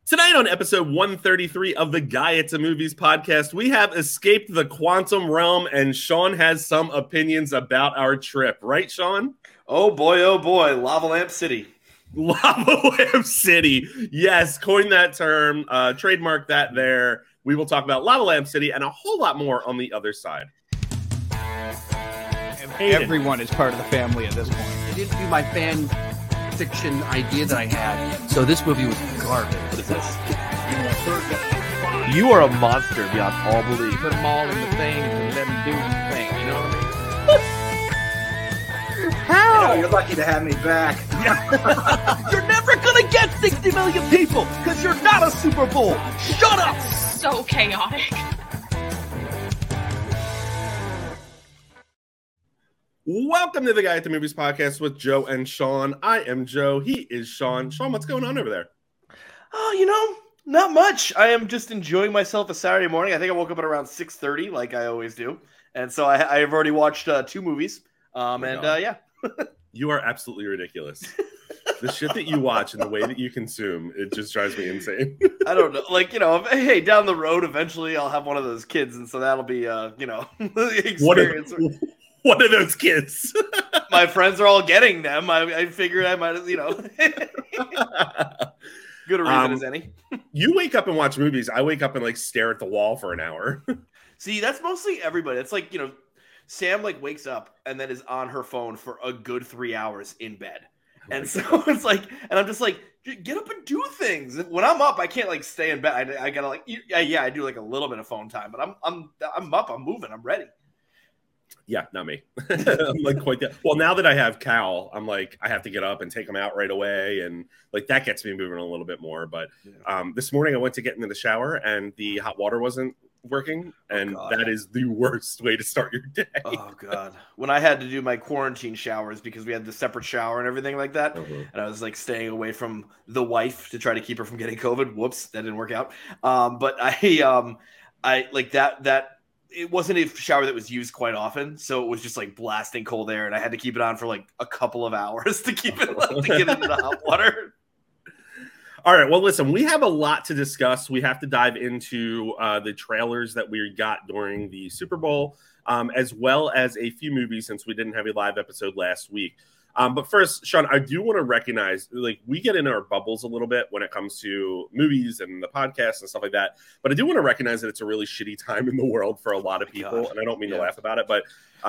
Tonight on episode 133 of the Guy It's a Movies podcast, we have escaped the quantum realm, and Sean has some opinions about our trip. Right, Sean? Oh boy, Lava Lamp City. Lava Lamp City. Yes, coin that term, trademark that there. We will talk about Lava Lamp City and a whole lot more on the other side. Everyone is part of the family at this point. It didn't do my fan fiction idea that I had. So this movie was garbage. What is this? You are a monster beyond all belief. Put them all in the thing and let them do the thing. You know what I mean? How? You're lucky to have me back. You're never gonna get 60 million people because you're not a Super Bowl. Shut up. So chaotic. Welcome to the Guy at the Movies podcast with Joe and Sean. I am Joe. He is Sean. Sean, what's going on over there? Oh, not much. I am just enjoying myself a Saturday morning. I think I woke up at around 6:30 like I always do. And so I've already watched 2 movies. Yeah. You are absolutely ridiculous. The shit that you watch and the way that you consume, it just drives me insane. I don't know. Hey, down the road, eventually I'll have one of those kids. And so that'll be, the experience. What are those kids? My friends are all getting them. I figured I might, good a reason as any. You wake up and watch movies. I wake up and stare at the wall for an hour. See, that's mostly everybody. It's Sam wakes up and then is on her phone for a good 3 hours in bed. And so it's and I'm just get up and do things. When I'm up, I can't stay in bed. I gotta I do a little bit of phone time, but I'm up, I'm moving, I'm ready. Yeah, not me. I'm quite that. Well, now that I have Cal, I'm I have to get up and take him out right away, and that gets me moving a little bit more. But this morning I went to get into the shower, and the hot water wasn't working, and that is the worst way to start your day. Oh God! When I had to do my quarantine showers because we had the separate shower and everything like that, and I was staying away from the wife to try to keep her from getting COVID. Whoops, that didn't work out. But I like that. It wasn't a shower that was used quite often, so it was just blasting cold air, and I had to keep it on for a couple of hours to keep it to get into the hot water. All right, well, listen, we have a lot to discuss. We have to dive into the trailers that we got during the Super Bowl, as well as a few movies since we didn't have a live episode last week. But first, Sean, I do want to recognize, we get in our bubbles a little bit when it comes to movies and the podcast and stuff like that. But I do want to recognize that it's a really shitty time in the world for a lot of people. And I don't mean to laugh about it, but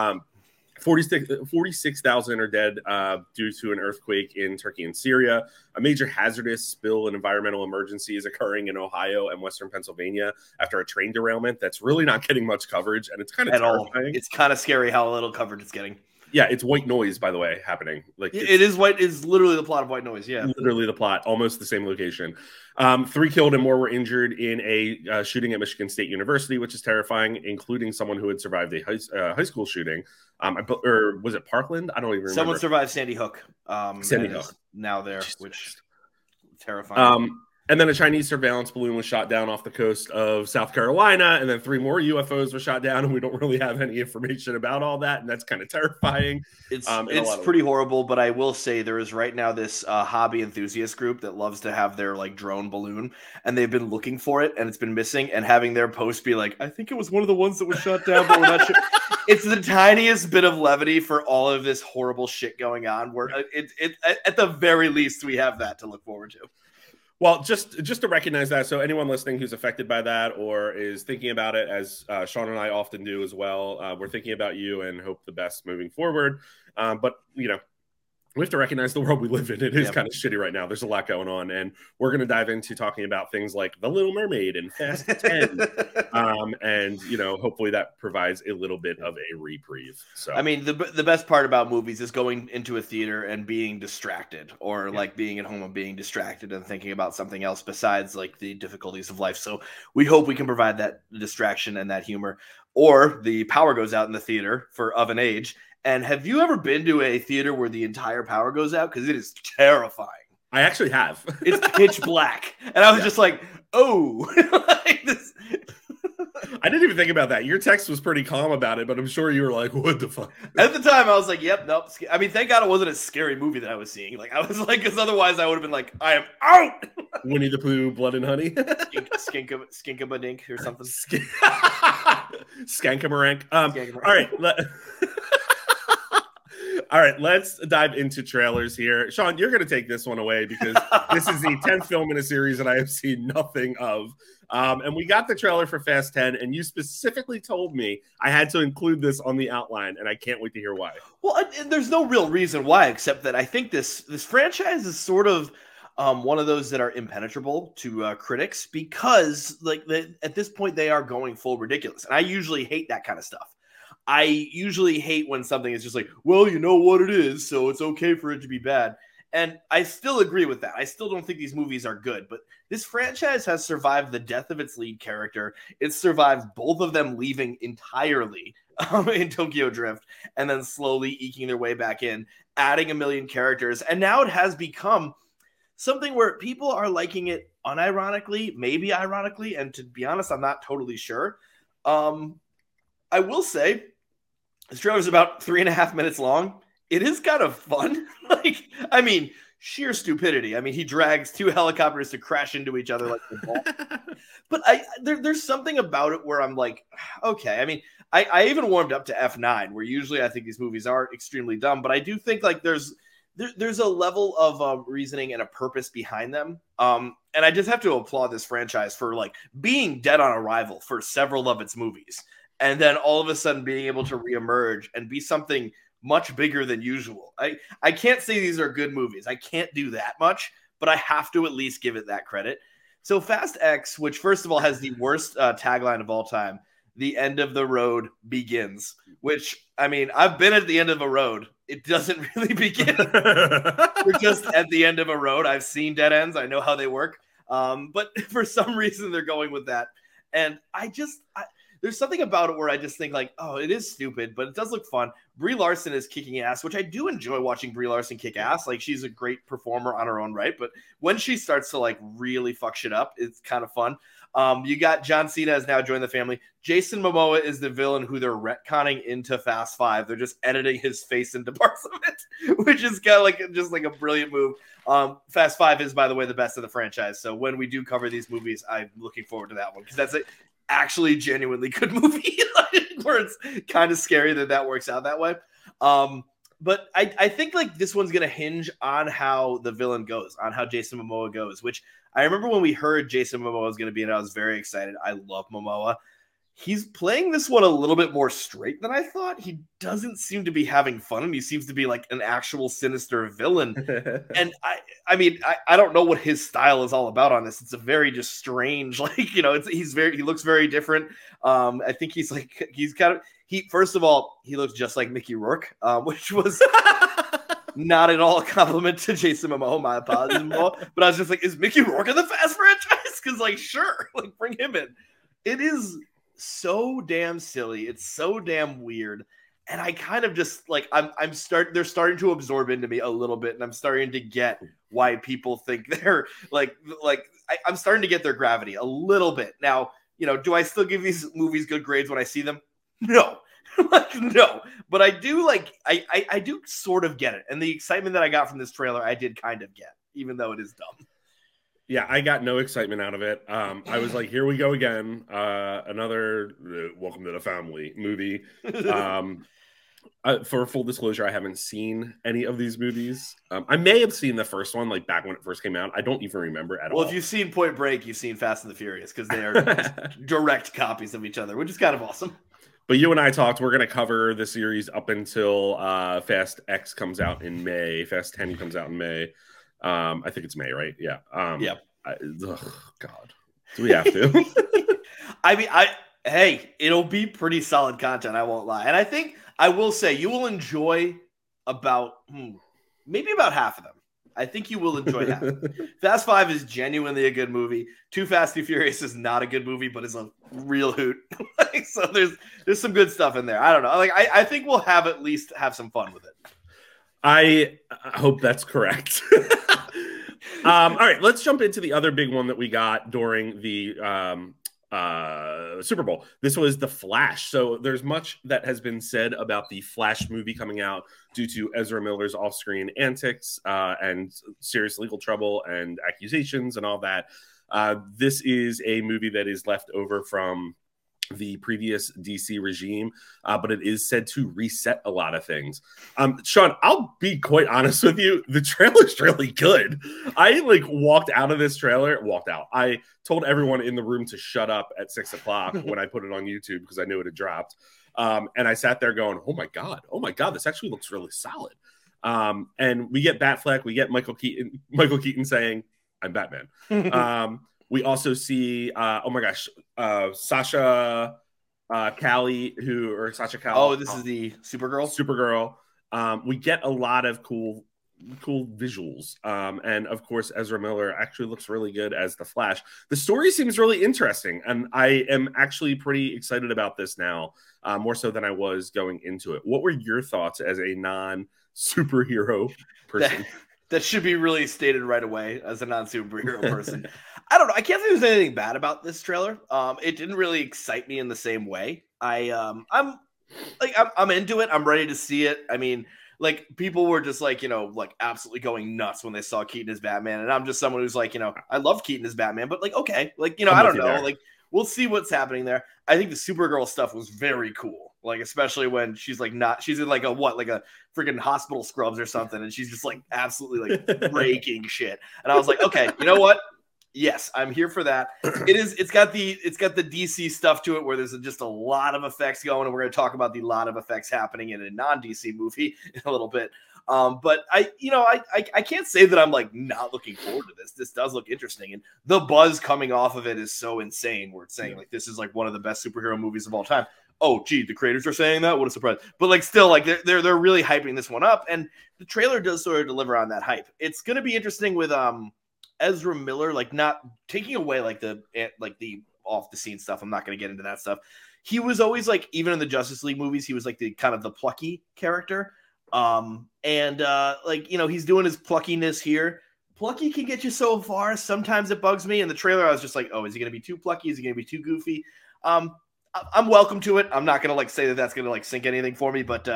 46,000 are dead due to an earthquake in Turkey and Syria. A major hazardous spill and environmental emergency is occurring in Ohio and Western Pennsylvania after a train derailment that's really not getting much coverage. And it's kind of terrifying. It's kind of scary how little coverage it's getting. Yeah, it's White Noise, by the way, happening. It is White. It's literally the plot of White Noise. Yeah, literally the plot, almost the same location. 3 killed and more were injured in a shooting at Michigan State University, which is terrifying, including someone who had survived a high school shooting. Or was it Parkland? I don't even remember. Someone survived Sandy Hook. Sandy Hook now there, which terrifying. And then a Chinese surveillance balloon was shot down off the coast of South Carolina, and then 3 more UFOs were shot down, and we don't really have any information about all that, and that's kind of terrifying. It's pretty horrible, but I will say there is right now this hobby enthusiast group that loves to have their drone balloon, and they've been looking for it, and it's been missing, and having their post be I think it was one of the ones that was shot down, but we're not sure. It's the tiniest bit of levity for all of this horrible shit going on, where at the very least we have that to look forward to. Well, just to recognize that, so anyone listening who's affected by that or is thinking about it, as Sean and I often do as well, we're thinking about you and hope the best moving forward. But, we have to recognize the world we live in. It is kind of shitty right now. There's a lot going on, and we're going to dive into talking about things like The Little Mermaid and Fast 10. And, hopefully that provides a little bit of a reprieve. So, I mean, the best part about movies is going into a theater and being distracted, or being at home and being distracted and thinking about something else besides the difficulties of life. So we hope we can provide that distraction and that humor. Or the power goes out in the theater for Of an Age. And have you ever been to a theater where the entire power goes out? Because it is terrifying. I actually have. It's pitch black. And I was just oh. I didn't even think about that. Your text was pretty calm about it, but I'm sure you were like, what the fuck? At the time, I was like, yep, nope. I mean, thank God it wasn't a scary movie that I was seeing. Like, I was like, because otherwise I would have been like, I am out. Winnie the Pooh, Blood and Honey. Skinkabadink or something. Skankamarink. All right. All right, let's dive into trailers here. Sean, you're going to take this one away because this is the 10th film in a series that I have seen nothing of. And we got the trailer for Fast 10, and you specifically told me I had to include this on the outline, and I can't wait to hear why. Well, there's no real reason why, except that I think this franchise is sort of one of those that are impenetrable to critics because, like, at this point, they are going full ridiculous. And I usually hate that kind of stuff. I usually hate when something is just like, well, you know what it is, so it's okay for it to be bad. And I still agree with that. I still don't think these movies are good, but this franchise has survived the death of its lead character. It's survived both of them leaving entirely in Tokyo Drift and then slowly eking their way back in, adding a million characters. And now it has become something where people are liking it unironically, maybe ironically. And to be honest, I'm not totally sure. I will say, this trailer is about 3.5 minutes long. It is kind of fun. I mean, sheer stupidity. I mean, he drags 2 helicopters to crash into each other like the ball. But there's something about it where I'm like, okay. I mean, I even warmed up to F9, where usually I think these movies are extremely dumb, but I do think like there's a level of reasoning and a purpose behind them. And I just have to applaud this franchise for like being dead on arrival for several of its movies. And then all of a sudden being able to reemerge and be something much bigger than usual. I can't say these are good movies. I can't do that much, but I have to at least give it that credit. So Fast X, which first of all has the worst tagline of all time, the end of the road begins, which, I mean, I've been at the end of a road. It doesn't really begin. We're just at the end of a road. I've seen dead ends. I know how they work. But for some reason, they're going with that. And there's something about it where I just think like, oh, it is stupid, but it does look fun. Brie Larson is kicking ass, which I do enjoy watching Brie Larson kick ass. Like, she's a great performer on her own right, but when she starts to like really fuck shit up, it's kind of fun. You got John Cena has now joined the family. Jason Momoa is the villain who they're retconning into Fast 5. They're just editing his face into parts of it, which is kind of like just like a brilliant move. Fast 5 is, by the way, the best of the franchise. So when we do cover these movies, I'm looking forward to that one because that's it. Actually genuinely good movie where it's kind of scary that works out that way. But I think like this one's going to hinge on how the villain goes, on how Jason Momoa goes, which I remember when we heard Jason Momoa was going to be in it, I was very excited. I love Momoa. He's playing this one a little bit more straight than I thought. He doesn't seem to be having fun, and he seems to be like an actual sinister villain. And I mean, I don't know what his style is all about on this. It's a very just strange, like, you know, he looks very different. I think first of all, he looks just like Mickey Rourke, which was not at all a compliment to Jason Momoa. My apologies, but I was just like, is Mickey Rourke in the Fast franchise? Because like, sure, like bring him in. It is so damn silly. It's so damn weird. And I kind of just like, they're starting to absorb into me a little bit. And I'm starting to get why people think they're I'm starting to get their gravity a little bit. Now, you know, do I still give these movies good grades when I see them? No, no, but I do I do sort of get it. And the excitement that I got from this trailer, I did kind of get, even though it is dumb. Yeah, I got no excitement out of it. I was like, here we go again. Another Welcome to the Family movie. For full disclosure, I haven't seen any of these movies. I may have seen the first one, like back when it first came out. I don't even remember at all. Well, if you've seen Point Break, you've seen Fast and the Furious, because they are direct copies of each other, which is kind of awesome. But you and I talked, we're going to cover the series up until Fast X comes out in May. Fast 10 comes out in May. I think it's May, right? Yeah. Yeah. God. Do we have to? I mean, hey, it'll be pretty solid content, I won't lie. And I think I will say you will enjoy maybe about half of them. I think you will enjoy half. Fast 5 is genuinely a good movie. Too Fast, Too Furious is not a good movie, but is a real hoot. So there's some good stuff in there. I don't know. Like I think we'll at least have some fun with it. I hope that's correct. All right, let's jump into the other big one that we got during the Super Bowl. This was The Flash. So there's much that has been said about the Flash movie coming out due to Ezra Miller's off-screen antics and serious legal trouble and accusations and all that. This is a movie that is left over from the previous DC regime, but it is said to reset a lot of things. Sean, I'll be quite honest with you. The trailer's really good. I walked out of this trailer, I told everyone in the room to shut up at 6 o'clock when I put it on YouTube because I knew it had dropped. And I sat there going, oh my God, this actually looks really solid. And we get Batfleck, we get Michael Keaton saying, I'm Batman. We also see, Sasha Cali, Sasha Cal. Oh, this is the Supergirl. We get a lot of cool visuals. And of course, Ezra Miller actually looks really good as the Flash. The story seems really interesting, and I am actually pretty excited about this now, more so than I was going into it. What were your thoughts as a non-superhero person? That should be really stated right away as a non-superhero person. I don't know. I can't say there's anything bad about this trailer. It didn't really excite me in the same way. I'm into it. I'm ready to see it. I mean, people were just absolutely going nuts when they saw Keaton as Batman, and I'm just someone who's I love Keaton as Batman, but okay, I don't know. We'll see what's happening there. I think the Supergirl stuff was very cool. Especially when she's she's in a freaking hospital scrubs or something, and she's just absolutely breaking shit. And I was like, okay, you know what? Yes, I'm here for that. It's got the DC stuff to it where there's just a lot of effects going, and we're going to talk about the lot of effects happening in a non-DC movie in a little bit. But I can't say that I'm not looking forward to this. This does look interesting, and the buzz coming off of it is so insane. Where it's saying this is one of the best superhero movies of all time. Oh, gee, the creators are saying that? What a surprise! But still, they're really hyping this one up, and the trailer does sort of deliver on that hype. It's going to be interesting with Ezra Miller, not taking away the off the scene stuff. I'm not going to get into that stuff. He was always even in the Justice League movies, he was the kind of the plucky character. He's doing his pluckiness here. Plucky can get you so far. Sometimes it bugs me. In the trailer, I was just oh, is he going to be too plucky? Is he going to be too goofy? I'm welcome to it. I'm not going to say that that's going to sink anything for me, but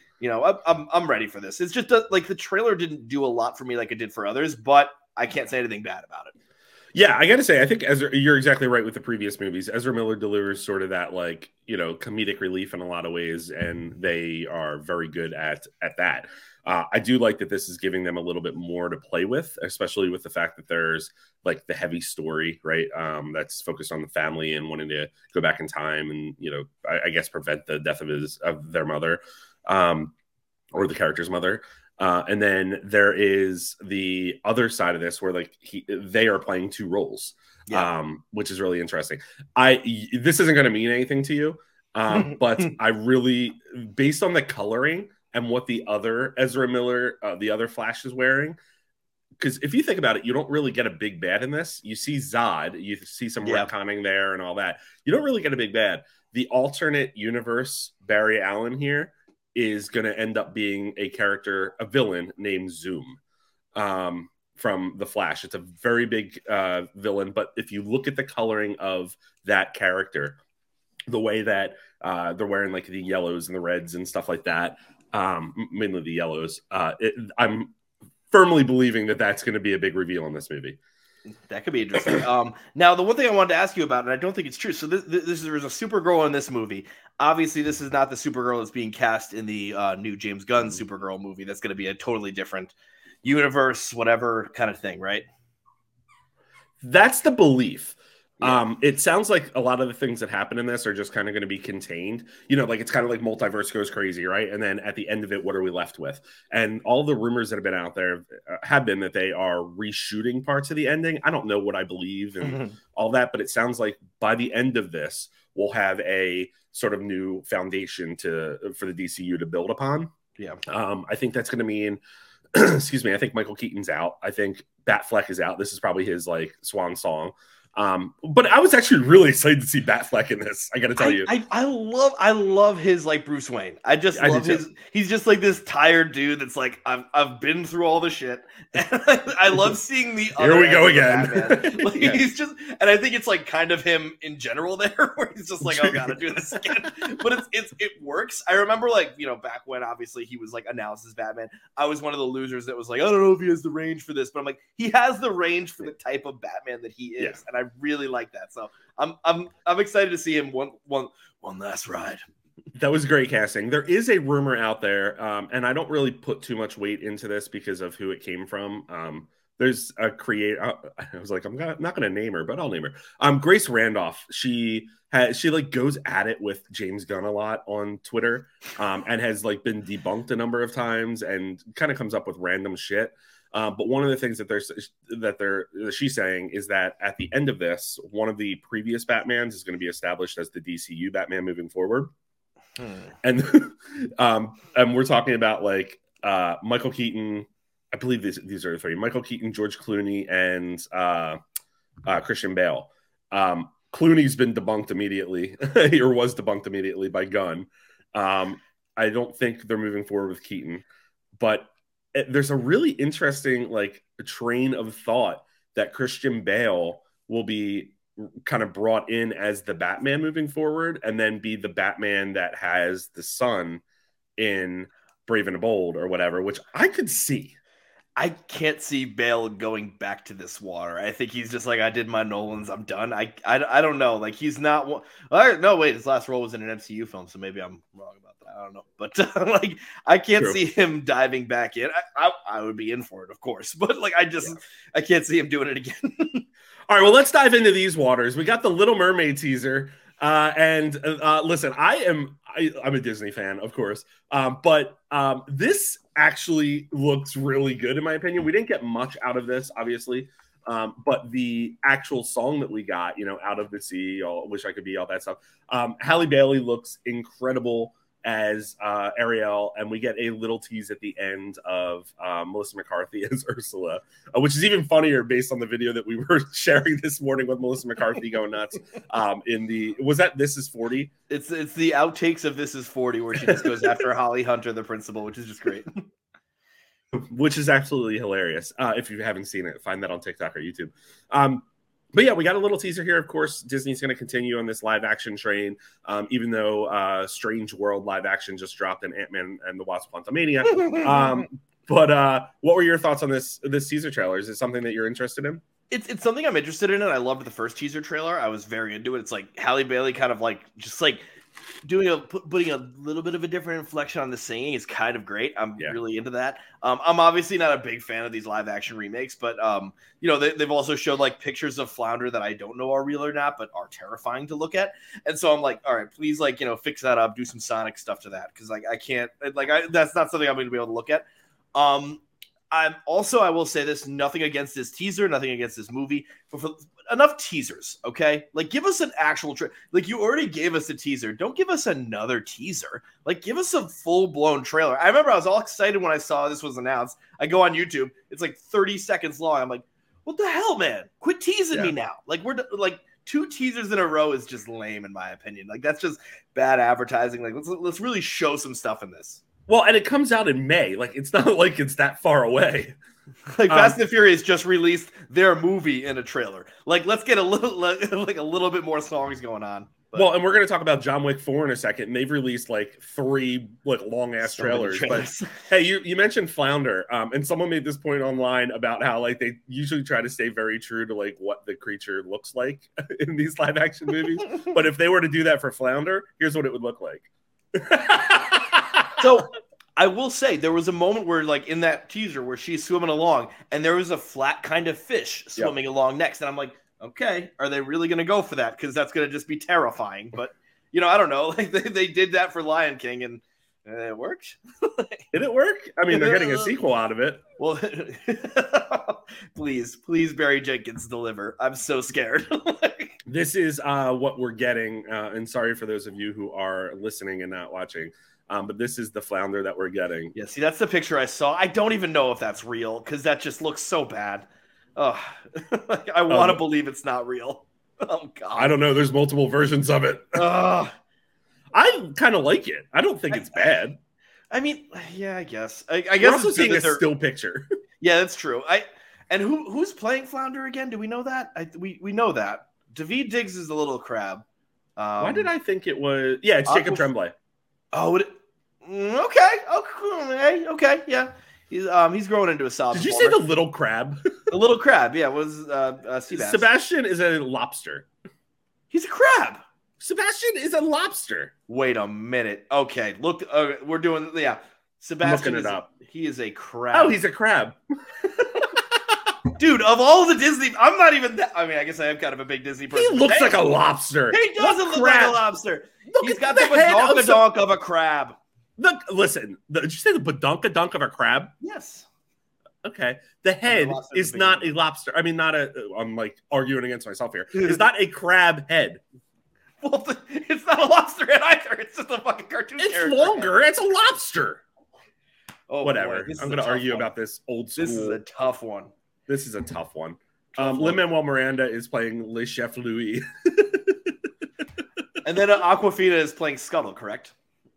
I'm ready for this. It's just the trailer didn't do a lot for me like it did for others, but I can't say anything bad about it. Yeah, I got to say, I think you're exactly right with the previous movies. Ezra Miller delivers sort of that comedic relief in a lot of ways, and they are very good at that. I do like that this is giving them a little bit more to play with, especially with the fact that there's the heavy story, right? That's focused on the family and wanting to go back in time and, I guess prevent the death of their mother, or the character's mother. And then there is the other side of this where they are playing two roles, which is really interesting. This isn't going to mean anything to you, but I really, based on the coloring and what the other Ezra Miller, the other Flash is wearing, because if you think about it, you don't really get a big bad in this. You see Zod, you see some retconning there and all that. You don't really get a big bad. The alternate universe Barry Allen here is going to end up being a villain named Zoom from The Flash. It's a very big villain, but if you look at the coloring of that character, the way that they're wearing the yellows and the reds and stuff like that, mainly the yellows, I'm firmly believing that that's going to be a big reveal in this movie. That could be interesting. Now, the one thing I wanted to ask you about, and I don't think it's true. So there's a Supergirl in this movie. Obviously, this is not the Supergirl that's being cast in the new James Gunn Supergirl movie. That's going to be a totally different universe, whatever kind of thing, right? That's the belief. Yeah. It sounds like a lot of the things that happen in this are just kind of going to be contained. It's kind of like multiverse goes crazy, right? And then at the end of it, what are we left with? And all the rumors that have been out there have been that they are reshooting parts of the ending. I don't know what I believe and all that, but it sounds like by the end of this, we'll have a sort of new foundation for the DCU to build upon. Yeah. I think that's going to mean, excuse me, I think Michael Keaton's out. I think Batfleck is out. This is probably his swan song. But I was actually really excited to see Batfleck in this. I got to tell you, I love his like Bruce Wayne. I just love his. He's just like this tired dude that's like I've been through all the shit. And I love seeing the. Here we go again. Like, he's just, and I think it's like kind of him in general there, where he's just like, I gotta do this again. But it works. I remember like back when obviously he was like announced as Batman. I was one of the losers that was like, I don't know if he has the range for this, but I'm like, he has the range for the type of Batman that he is, and I really like that. So I'm excited to see him one last ride. That was great casting. There is a rumor out there, and I don't really put too much weight into this because of who it came from. There's a creator. I was like, I'm not going to name her, but I'll name her. Grace Randolph. She like goes at it with James Gunn a lot on Twitter, and has like been debunked a number of times, and kind of comes up with random shit. But one of the things that she's saying is that at the end of this, one of the previous Batmans is going to be established as the DCU Batman moving forward. And and we're talking about like Michael Keaton. I believe these are the three: Michael Keaton, George Clooney, and Christian Bale. Clooney's been debunked immediately, or was debunked immediately by Gunn. I don't think they're moving forward with Keaton, but there's a really interesting like train of thought that Christian Bale will be kind of brought in as the Batman moving forward, and then be the Batman that has the son in Brave and Bold or whatever, which I could see. I can't see Bale going back to this water. I think he's just like, I did my Nolans, I'm done. I don't know. Like, he's not. No, wait, his last role was in an MCU film, so maybe I'm wrong about that. I don't know, but like, I can't see him diving back in. I would be in for it, of course, but like, I can't see him doing it again. All right, well, let's dive into these waters. We got the Little Mermaid teaser, and listen, I'm a Disney fan, of course, but this actually looks really good in my opinion. We didn't get much out of this, obviously, but the actual song that we got, Out of the Sea, Wish I Could Be, all that stuff. Halle Bailey looks incredible as Ariel, and we get a little tease at the end of Melissa McCarthy as Ursula, which is even funnier based on the video that we were sharing this morning with Melissa McCarthy going nuts. Was that This Is 40? It's the outtakes of This Is 40 where she just goes after Holly Hunter, the principal, which is just great. Which is absolutely hilarious. If you haven't seen it, find that on TikTok or YouTube. But yeah, we got a little teaser here. Of course, Disney's going to continue on this live action train, even though Strange World live action just dropped in Ant-Man and the Wasp: Quantumania. But what were your thoughts on this teaser trailer? Is it something that you're interested in? It's something I'm interested in, and I loved the first teaser trailer. I was very into it. It's like Halle Bailey kind of like just like putting a little bit of a different inflection on the singing is kind of great. I'm really into that. I'm obviously not a big fan of these live action remakes, but they've also showed like pictures of Flounder that I don't know are real or not, but are terrifying to look at. And so I'm like, all right, please fix that up, do some Sonic stuff to that, because I can't that's not something I'm going to be able to look at. I will say this: nothing against this teaser, nothing against this movie, but for enough teasers, okay? Like, give us an actual like, you already gave us a teaser. Don't give us another teaser. Like, give us a full-blown trailer. I remember I was all excited when I saw this was announced. I go on YouTube. It's like 30 seconds long. I'm like, what the hell, man? Quit teasing me now. Like, we're like 2 teasers in a row is just lame, in my opinion. Like, that's just bad advertising. Like, let's really show some stuff in this. Well, and it comes out in May. Like, it's not like it's that far away. Like, Fast and Furious just released their movie in a trailer. Like, let's get a little bit more songs going on. But. Well, and we're going to talk about John Wick 4 in a second. And they've released like 3 long ass trailers. But hey, you mentioned Flounder, and someone made this point online about how like they usually try to stay very true to like what the creature looks like in these live action movies. But if they were to do that for Flounder, here's what it would look like. So I will say there was a moment where, like, in that teaser where she's swimming along and there was a flat kind of fish swimming along next. And I'm like, okay, are they really going to go for that? Because that's going to just be terrifying. But, I don't know. Like, they did that for Lion King and it worked. Did it work? I mean, they're getting a sequel out of it. Well, please, Barry Jenkins, deliver. I'm so scared. This is what we're getting. And sorry for those of you who are listening and not watching. But this is the Flounder that we're getting. Yeah, see, that's the picture I saw. I don't even know if that's real because that just looks so bad. Oh, I want to believe it's not real. Oh God. I don't know. There's multiple versions of it. I kind of like it. I don't think it's bad. I mean, yeah, I guess. I We're guess also it's good seeing that a still picture. Yeah, that's true. And who's playing Flounder again? Do we know that? We know that. David Diggs is the little crab. Why did I think it was? Yeah, it's Jacob Tremblay. Oh, okay, yeah. He's growing into a solid. Did you say the little crab? The little crab, yeah. Was Seabass. Sebastian is a lobster. He's a crab. Sebastian is a lobster. Wait a minute. Okay, look, we're doing Sebastian looking it up. He is a crab. Oh, he's a crab. Dude, of all the Disney, I'm not even that. I mean, I guess I am kind of a big Disney person. He looks like a lobster. He doesn't look like a lobster. He's got the badonkadonk of a crab. Listen, did you say the badonkadonk of a crab? Yes. Okay. The head is not a lobster. I mean, I'm like arguing against myself here. It's not a crab head. Well, it's not a lobster head either. It's just a fucking cartoon character. It's longer. It's a lobster. Oh, whatever. Boy, I'm going to argue about this old school. This is a tough one. This is a tough one. Lin-Manuel Miranda is playing Le Chef Louis. And then Aquafina is playing Scuttle, correct?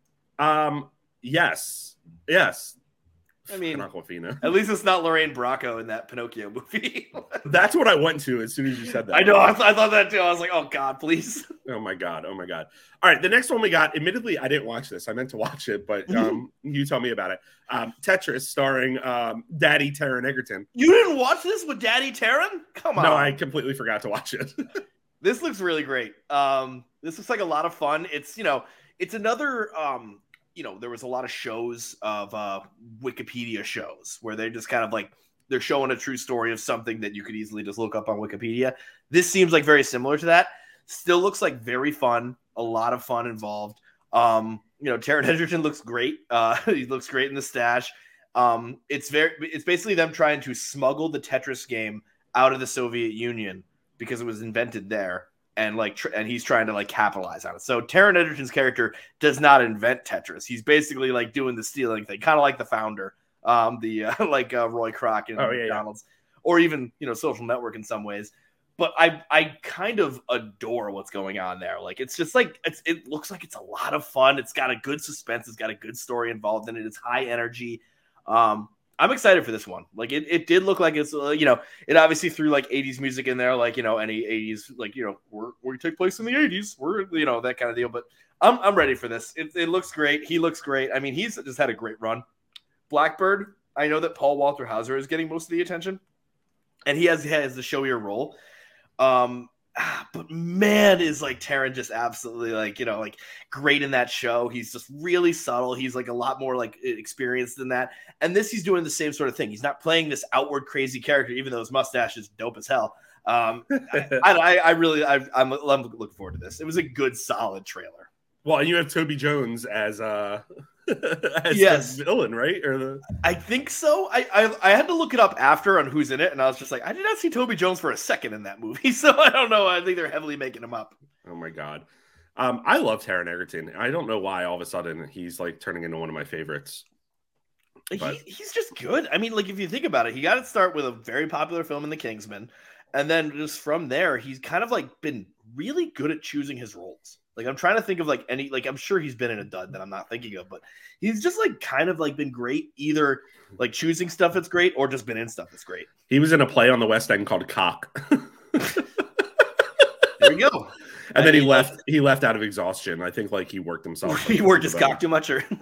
Yes. I mean, Aquafina. At least it's not Lorraine Bracco in that Pinocchio movie. That's what I went to as soon as you said that. I know. I thought that too. I was like, oh God, please. Oh my God. All right. The next one we got, admittedly, I didn't watch this. I meant to watch it, but you tell me about it. Tetris starring Daddy Taron Egerton. You didn't watch this with Daddy Taron? Come on. No, I completely forgot to watch it. This looks really great. This looks like a lot of fun. It's another, there was a lot of shows of Wikipedia shows where they just kind of like, they're showing a true story of something that you could easily just look up on Wikipedia. This seems like very similar to that. Still looks like very fun. A lot of fun involved. Taron Egerton looks great. He looks great in the stash. It's basically them trying to smuggle the Tetris game out of the Soviet Union because it was invented there. And and he's trying to capitalize on it. So Taron Egerton's character does not invent Tetris. He's basically doing the stealing thing, kind of like the founder, Roy Kroc and McDonald's, or even Social Network in some ways. But I kind of adore what's going on there. It's just it looks like it's a lot of fun. It's got a good suspense. It's got a good story involved in it. It's high energy. I'm excited for this one. It did look like it's, it obviously threw 80s music in there, any 80s, we take place in the 80s. We're, that kind of deal. But I'm ready for this. It looks great. He looks great. I mean, he's just had a great run. Blackbird, I know that Paul Walter Hauser is getting most of the attention, and he has the showier role. But man, is Taron just absolutely great in that show. He's just really subtle. He's a lot more experienced than that. And he's doing the same sort of thing. He's not playing this outward crazy character, even though his mustache is dope as hell. I'm looking forward to this. It was a good, solid trailer. Well, and you have Toby Jones as yes. the villain, right? I think so. I had to look it up after on who's in it, and I was just I did not see Toby Jones for a second in that movie, so I don't know. I think they're heavily making him up. Oh my God. I love Taron Egerton. I don't know why all of a sudden he's turning into one of my favorites. He's just good. I mean, if you think about it, he got to start with a very popular film in The Kingsman, and then just from there, he's kind of been really good at choosing his roles. I'm trying to think of any, I'm sure he's been in a dud that I'm not thinking of, but he's just kind of been great, either choosing stuff that's great or just been in stuff that's great. He was in a play on the West End called Cock. There you go. And then he left out of exhaustion. I think he worked himself. He worked his cock too much, or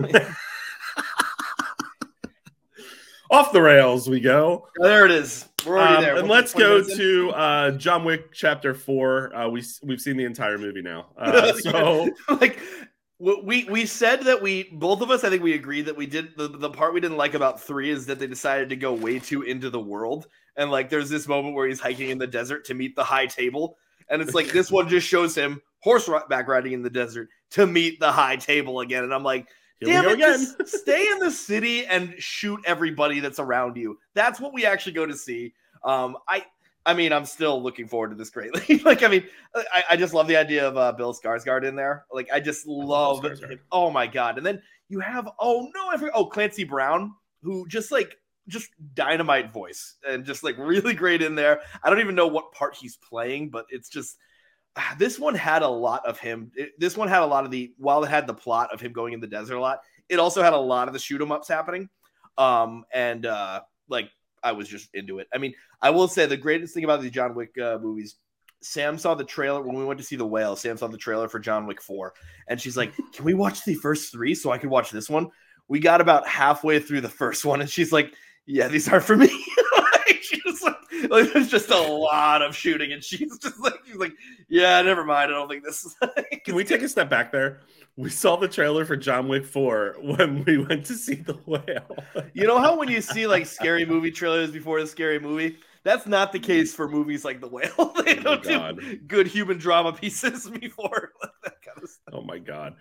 off the rails we go. There it is. We're already there. And let's go to John Wick Chapter 4. We've seen the entire movie now. So we said that both of us, I think we agreed that we did the part we didn't like about 3 is that they decided to go way too into the world. And there's this moment where he's hiking in the desert to meet the High Table. And it's this one just shows him horseback riding in the desert to meet the High Table again. And I'm damn it, just stay in the city and shoot everybody that's around you. That's what we actually go to see. I mean, I'm still looking forward to this greatly. I just love the idea of Bill Skarsgård in there. I just love it. Oh my God. And then you have, Clancy Brown, who just dynamite voice and just really great in there. I don't even know what part he's playing, but it's just, this one had a lot of him. This one had a lot of while it had the plot of him going in the desert a lot, it also had a lot of the shoot 'em ups happening. Like I was just into it. I mean, I will say the greatest thing about the John Wick movies, Sam saw the trailer when we went to see The Whale. Sam saw the trailer for John Wick 4, and she's like, "Can we watch the first 3 so I could watch this one?" We got about halfway through the first one, and she's like, "Yeah, these aren't for me." Like, there's just a lot of shooting, and she's like, "Yeah, never mind. I don't think this is." Can we take a step back there? We saw the trailer for John Wick 4 when we went to see The Whale. You know how when you see like scary movie trailers before the scary movie, that's not the case for movies like The Whale. They don't do good human drama pieces before that kind of stuff. Oh my god.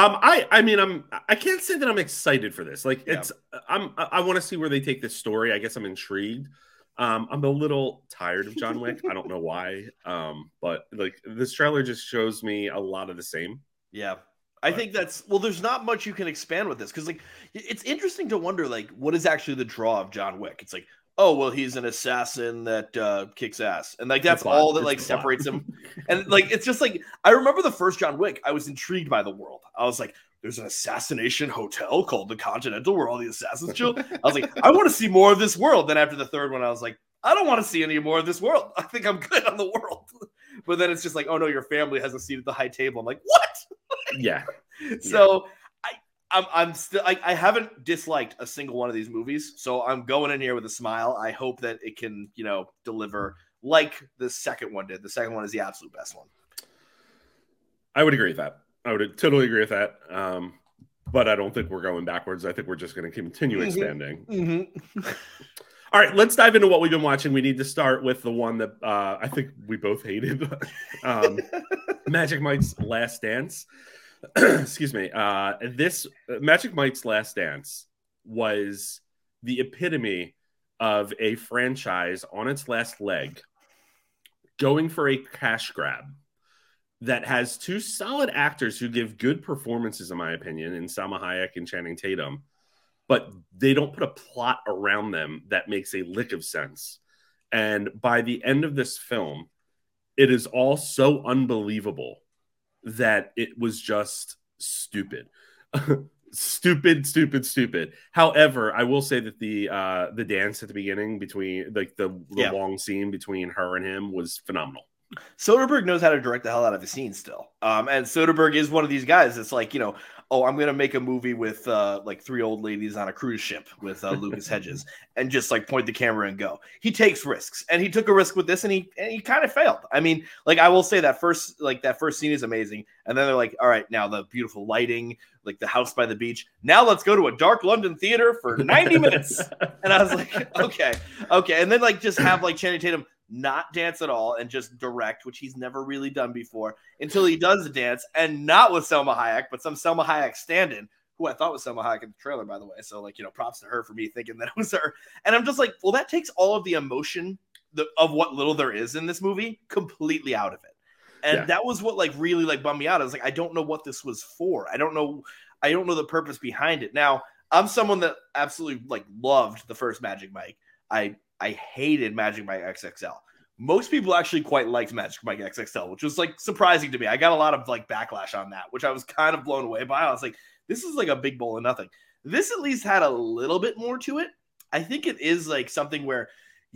I can't say that I'm excited for this. Like I want to see where they take this story. I guess I'm intrigued. I'm a little tired of John Wick. I don't know why. But like this trailer just shows me a lot of the same. Yeah. I think there's not much you can expand with this because like it's interesting to wonder like what is actually the draw of John Wick. It's like, oh well, he's an assassin that kicks ass, and like that's all that like separates him. And like it's just like I remember the first John Wick, I was intrigued by the world. I was like, there's an assassination hotel called the Continental where all the assassins chill. I was like, I want to see more of this world. Then after the third one, I was like, I don't want to see any more of this world. I think I'm good on the world. But then it's just like, oh no, your family has a seat at the high table. I'm like, what? Yeah. So I'm still I haven't disliked a single one of these movies. So I'm going in here with a smile. I hope that it can, deliver like the second one did. The second one is the absolute best one. I would agree with that. I would totally agree with that. But I don't think we're going backwards. I think we're just going to continue expanding. Mm-hmm. All right, let's dive into what we've been watching. We need to start with the one that I think we both hated. Magic Mike's Last Dance. Excuse me. This Magic Mike's Last Dance was the epitome of a franchise on its last leg, going for a cash grab that has 2 solid actors who give good performances, in my opinion, in Salma Hayek and Channing Tatum. But they don't put a plot around them that makes a lick of sense. And by the end of this film, it is all so unbelievable that it was just stupid. Stupid. However, I will say that the dance at the beginning between like the long scene between her and him was phenomenal. Soderbergh knows how to direct the hell out of a scene still. And Soderbergh is one of these guys that's like, I'm going to make a movie with like 3 old ladies on a cruise ship with Lucas Hedges and just like point the camera and go. He takes risks, and he took a risk with this, and he kind of failed. I mean, like I will say that first scene is amazing. And then they're like, all right, now the beautiful lighting, like the house by the beach. Now let's go to a dark London theater for 90 minutes. And I was like, okay. And then like just have like Channing Tatum not dance at all and just direct, which he's never really done before, until he does the dance, and not with Salma Hayek, but some Salma Hayek stand-in, who I thought was Salma Hayek in the trailer, by the way. So like, props to her for me thinking that it was her. And I'm just like, well, that takes all of the emotion of what little there is in this movie completely out of it. And that was what like really like bummed me out. I was like, I don't know what this was for. I don't know the purpose behind it. Now, I'm someone that absolutely like loved the first Magic Mike. I hated Magic Mike XXL. Most people actually quite liked Magic Mike XXL, which was like surprising to me. I got a lot of like backlash on that, which I was kind of blown away by. I was like, this is like a big bowl of nothing. This at least had a little bit more to it. I think it is like something where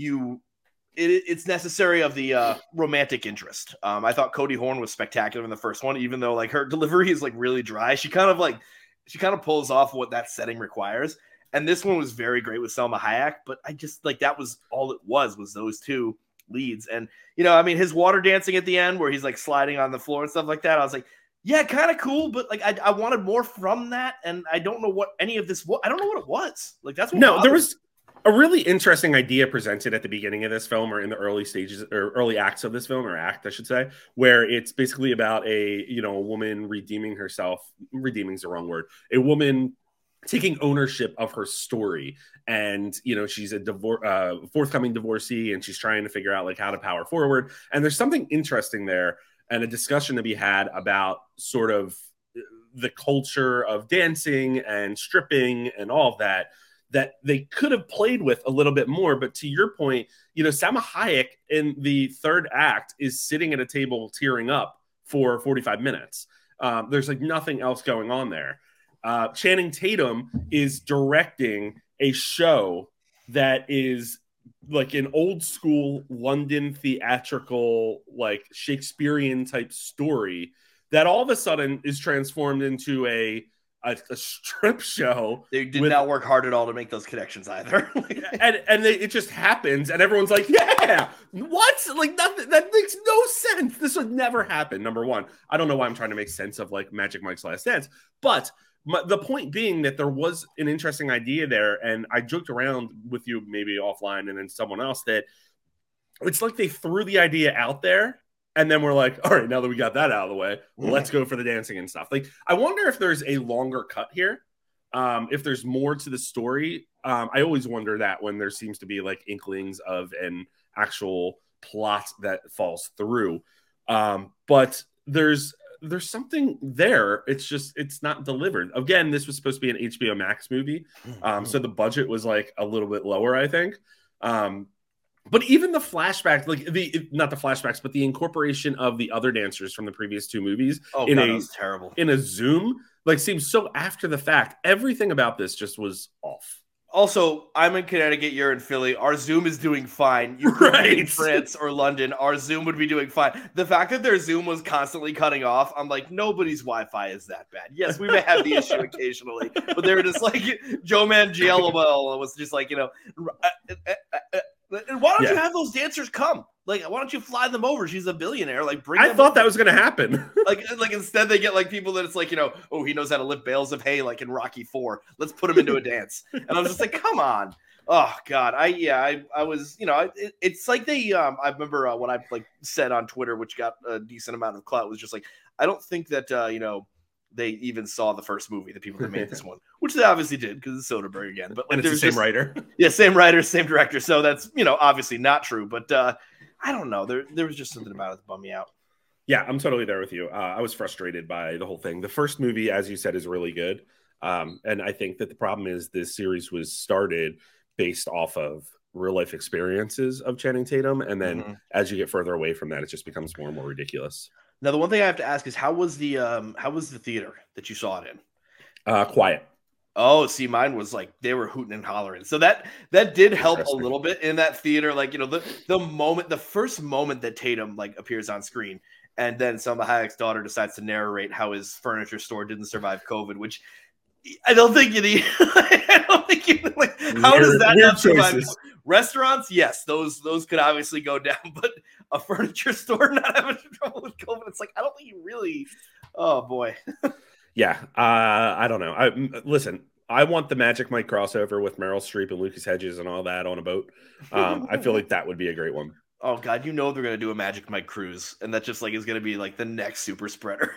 it's necessary of the romantic interest. I thought Cody Horn was spectacular in the first one, even though like her delivery is like really dry. She kind of pulls off what that setting requires. And this one was very great with Salma Hayek, but I just like that was all it was those 2 leads. And, I mean, his water dancing at the end where he's like sliding on the floor and stuff like that. I was like, yeah, kind of cool. But like, I wanted more from that. And I don't know what any of this was. I don't know what it was. Like, that's what there was a really interesting idea presented at the beginning of this film, or in the early stages or early acts of this film, or act, I should say, where it's basically about a woman redeeming herself. Redeeming is the wrong word. A woman taking ownership of her story, and she's a forthcoming divorcee, and she's trying to figure out like how to power forward. And there's something interesting there, and a discussion to be had about sort of the culture of dancing and stripping and all of that that they could have played with a little bit more. But to your point, you know, Salma Hayek in the third act is sitting at a table tearing up for 45 minutes. There's like nothing else going on there. Channing Tatum is directing a show that is like an old school London theatrical, like Shakespearean type story that all of a sudden is transformed into a strip show. They did not work hard at all to make those connections either. and it just happens, and everyone's like, yeah, what? Like, nothing, that makes no sense. This would never happen. Number one, I don't know why I'm trying to make sense of like Magic Mike's Last Dance, but the point being that there was an interesting idea there, and I joked around with you maybe offline and then someone else that it's like they threw the idea out there, and then we're like, all right, now that we got that out of the way, let's go for the dancing and stuff. Like, I wonder if there's a longer cut here, if there's more to the story. I always wonder that when there seems to be like inklings of an actual plot that falls through. But there's something there. It's not delivered. Again, this was supposed to be an HBO Max movie. So the budget was like a little bit lower, I think. But even the flashbacks, like not the flashbacks, but the incorporation of the other dancers from the previous two movies that was terrible. In a Zoom, like seems so after the fact. Everything about this just was off. Also, I'm in Connecticut, you're in Philly. Our Zoom is doing fine. You could be in France or London. Our Zoom would be doing fine. The fact that their Zoom was constantly cutting off, I'm like, nobody's Wi-Fi is that bad. Yes, we may have the issue occasionally, but they were just like, Joe Manganiello was just like, you know, why don't you have those dancers come? Like, why don't you fly them over? She's a billionaire. Like, bring them thought over. that was going to happen. like instead they get like people that it's like, you know, oh, he knows how to lift bales of hay like in Rocky IV. Let's put him into a dance. And I was just like, come on. Oh God. I was, you know, it's like they, I remember what I like said on Twitter, which got a decent amount of clout, was just like, I don't think that, you know, they even saw the first movie, the people that made this one, which they obviously did because it's Soderbergh again. But like, and it's the same writer. Yeah, same writer, same director. So that's, you know, obviously not true. But I don't know. There was just something about it that bummed me out. Yeah, I'm totally there with you. I was frustrated by the whole thing. The first movie, as you said, is really good. And I think that the problem is this series was started based off of real life experiences of Channing Tatum. And then as you get further away from that, it just becomes more and more ridiculous. Now, the one thing I have to ask is how was the theater that you saw it in? Quiet. Oh, see, mine was like they were hooting and hollering. So that did help a little bit in that theater. Like, you know, the first moment that Tatum like appears on screen, and then Salma Hayek's daughter decides to narrate how his furniture store didn't survive COVID, which I don't think you need. I don't think you like. How does that not survive? Restaurants, yes, those could obviously go down, but a furniture store not having trouble with COVID, it's like I don't think you really. Oh boy. Yeah, I don't know. Listen, I want the Magic Mike crossover with Meryl Streep and Lucas Hedges and all that on a boat. I feel like that would be a great one. Oh God, you know they're gonna do a Magic Mike cruise, and that just like is gonna be like the next super spreader.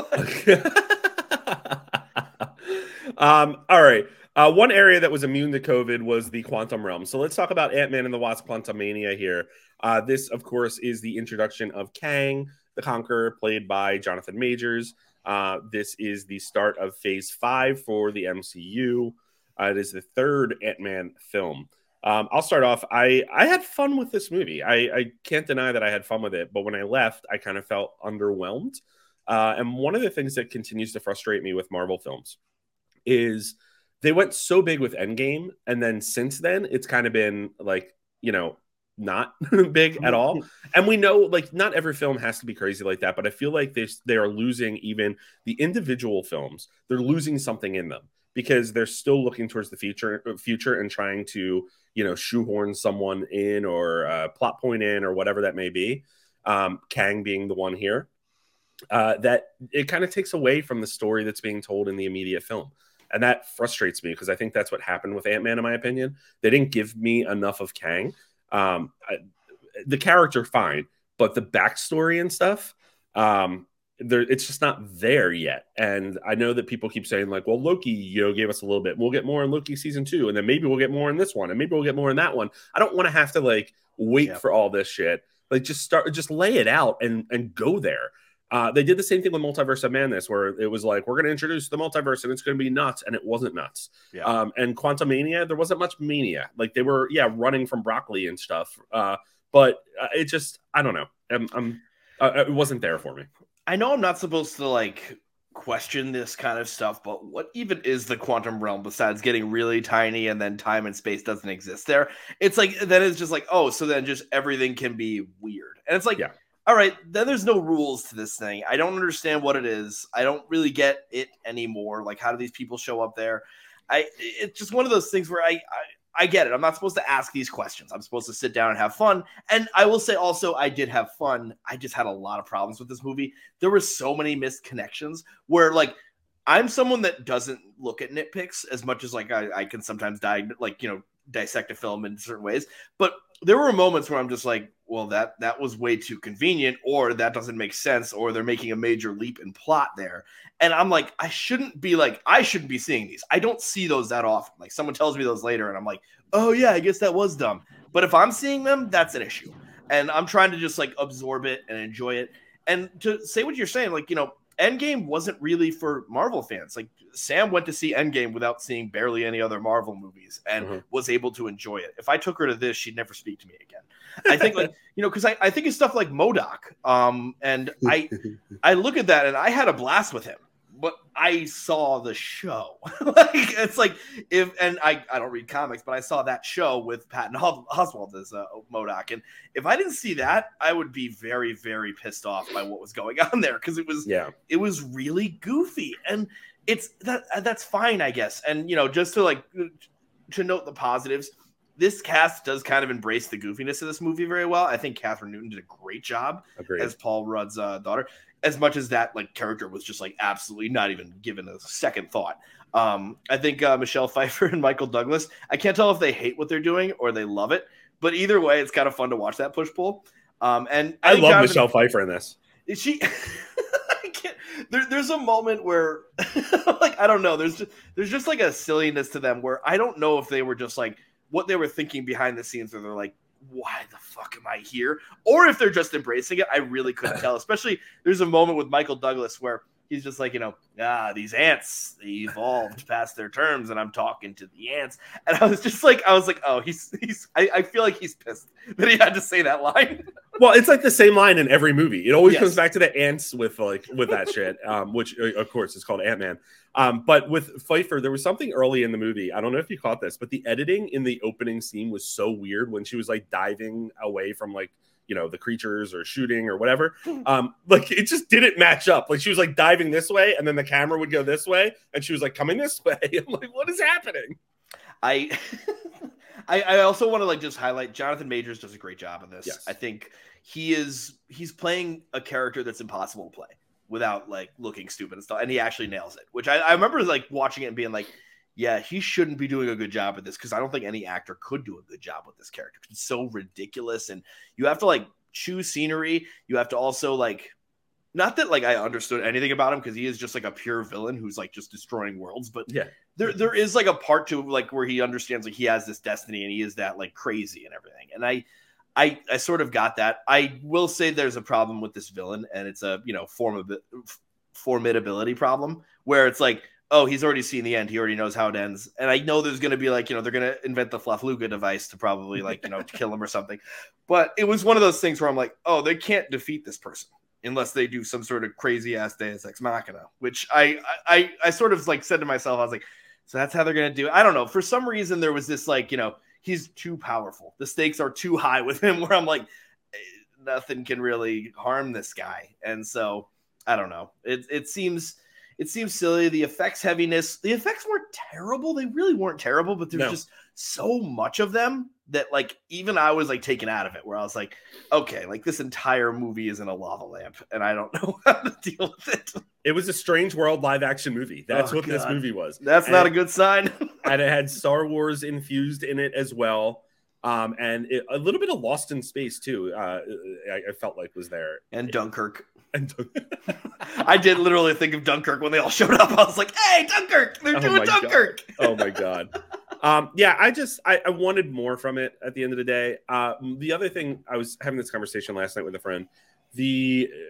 All right. One area that was immune to COVID was the quantum realm. So let's talk about Ant-Man and the Wasp: Quantumania here. This, of course, is the introduction of Kang the Conqueror, played by Jonathan Majors. This is the start of Phase 5 for the MCU. It is the third Ant-Man film. I'll start off. I had fun with this movie. I can't deny that I had fun with it, but when I left, I kind of felt underwhelmed. And one of the things that continues to frustrate me with Marvel films is they went so big with Endgame, and then since then, it's kind of been like, you know, not big at all. And we know, like, not every film has to be crazy like that, but I feel like they are losing even the individual films. They're losing something in them because they're still looking towards the future and trying to, you know, shoehorn someone in or plot point in or whatever that may be. Kang being the one here. That it kind of takes away from the story that's being told in the immediate film. And that frustrates me because I think that's what happened with Ant-Man, in my opinion. They didn't give me enough of Kang. The character, fine, but the backstory and stuff, it's just not there yet. And I know that people keep saying, like, well, Loki, you know, gave us a little bit. We'll get more in Loki season 2, and then maybe we'll get more in this one, and maybe we'll get more in that one. I don't want to have to, like, wait for all this shit. Like, just lay it out and go there. They did the same thing with Multiverse of Madness, where it was like, we're going to introduce the multiverse and it's going to be nuts, and it wasn't nuts. Yeah. And Quantumania, there wasn't much mania. Like, they were, running from broccoli and stuff. But it just, I don't know. It wasn't there for me. I know I'm not supposed to like question this kind of stuff, but what even is the quantum realm besides getting really tiny and then time and space doesn't exist there? It's like, then it's just like, oh, so then just everything can be weird. And it's like, all right, then there's no rules to this thing. I don't understand what it is. I don't really get it anymore. Like, how do these people show up there? It's just one of those things where I get it. I'm not supposed to ask these questions. I'm supposed to sit down and have fun. And I will say also, I did have fun. I just had a lot of problems with this movie. There were so many missed connections where, like, I'm someone that doesn't look at nitpicks as much as like I can sometimes dissect a film in certain ways. But there were moments where I'm just like, well, that was way too convenient, or that doesn't make sense, or they're making a major leap in plot there. And I'm like, I shouldn't be seeing these. I don't see those that often. Like, someone tells me those later and I'm like, oh yeah, I guess that was dumb. But if I'm seeing them, that's an issue. And I'm trying to just like absorb it and enjoy it. And to say what you're saying, like, Endgame wasn't really for Marvel fans. Like, Sam went to see Endgame without seeing barely any other Marvel movies and was able to enjoy it. If I took her to this, she'd never speak to me again. I think, like, because I think it's stuff like MODOK. And I look at that and I had a blast with him, but I saw the show. Like, it's like, I don't read comics, but I saw that show with Patton Oswalt as MODOK. And if I didn't see that, I would be very, very pissed off by what was going on there. Cause it was really goofy, and that's fine, I guess. And, just to note the positives, this cast does kind of embrace the goofiness of this movie very well. I think Catherine Newton did a great job as Paul Rudd's daughter, as much as that like character was just like absolutely not even given a second thought. I think Michelle Pfeiffer and Michael Douglas, I can't tell if they hate what they're doing or they love it, but either way, it's kind of fun to watch that push-pull. And I love Michelle Pfeiffer in this. Is she... There's a moment where like, I don't know, there's just like a silliness to them where I don't know if they were just like what they were thinking behind the scenes, where they're like, why the fuck am I here? Or if they're just embracing it. I really couldn't tell. Especially there's a moment with Michael Douglas where he's just like, these ants, they evolved past their terms, and I'm talking to the ants. And I was like, oh, I feel like he's pissed that he had to say that line. Well, it's like the same line in every movie. It always comes back to the ants with that shit, which of course is called Ant-Man. But with Pfeiffer, there was something early in the movie. I don't know if you caught this, but the editing in the opening scene was so weird when she was like diving away from like, the creatures or shooting or whatever. Like, it just didn't match up. Like, she was like diving this way and then the camera would go this way and she was like coming this way. I'm like, what is happening? I also want to like just highlight Jonathan Majors does a great job in this. Yes. I think he's playing a character that's impossible to play without like looking stupid and stuff. And he actually nails it, which I remember like watching it and being like, yeah, he shouldn't be doing a good job at this, because I don't think any actor could do a good job with this character. It's so ridiculous, and you have to like choose scenery. You have to also like, not that like I understood anything about him, because he is just like a pure villain who's like just destroying worlds. But yeah, there is like a part to like where he understands like he has this destiny and he is that like crazy and everything. And I sort of got that. I will say there's a problem with this villain, and it's a formidability problem where it's like, oh, he's already seen the end. He already knows how it ends. And I know there's going to be like, they're going to invent the Flafluga device to probably like, kill him or something. But it was one of those things where I'm like, oh, they can't defeat this person unless they do some sort of crazy ass Deus Ex Machina, which I sort of like said to myself, I was like, so that's how they're going to do it. I don't know. For some reason, there was this like, he's too powerful. The stakes are too high with him, where I'm like, nothing can really harm this guy. And so I don't know. It seems silly. The effects heaviness, the effects weren't terrible. They really weren't terrible, but there's just so much of them that like, even I was like taken out of it, where I was like, okay, like this entire movie is in a lava lamp and I don't know how to deal with it. It was a Strange World live action movie. That's what this movie was. That's not a good sign. And it had Star Wars infused in it as well. And a little bit of Lost in Space too. I felt like was there. And Dunkirk. I did literally think of Dunkirk when they all showed up. I was like, hey, Dunkirk! They're doing Dunkirk! Oh my God. I wanted more from it at the end of the day. The other thing, I was having this conversation last night with a friend. The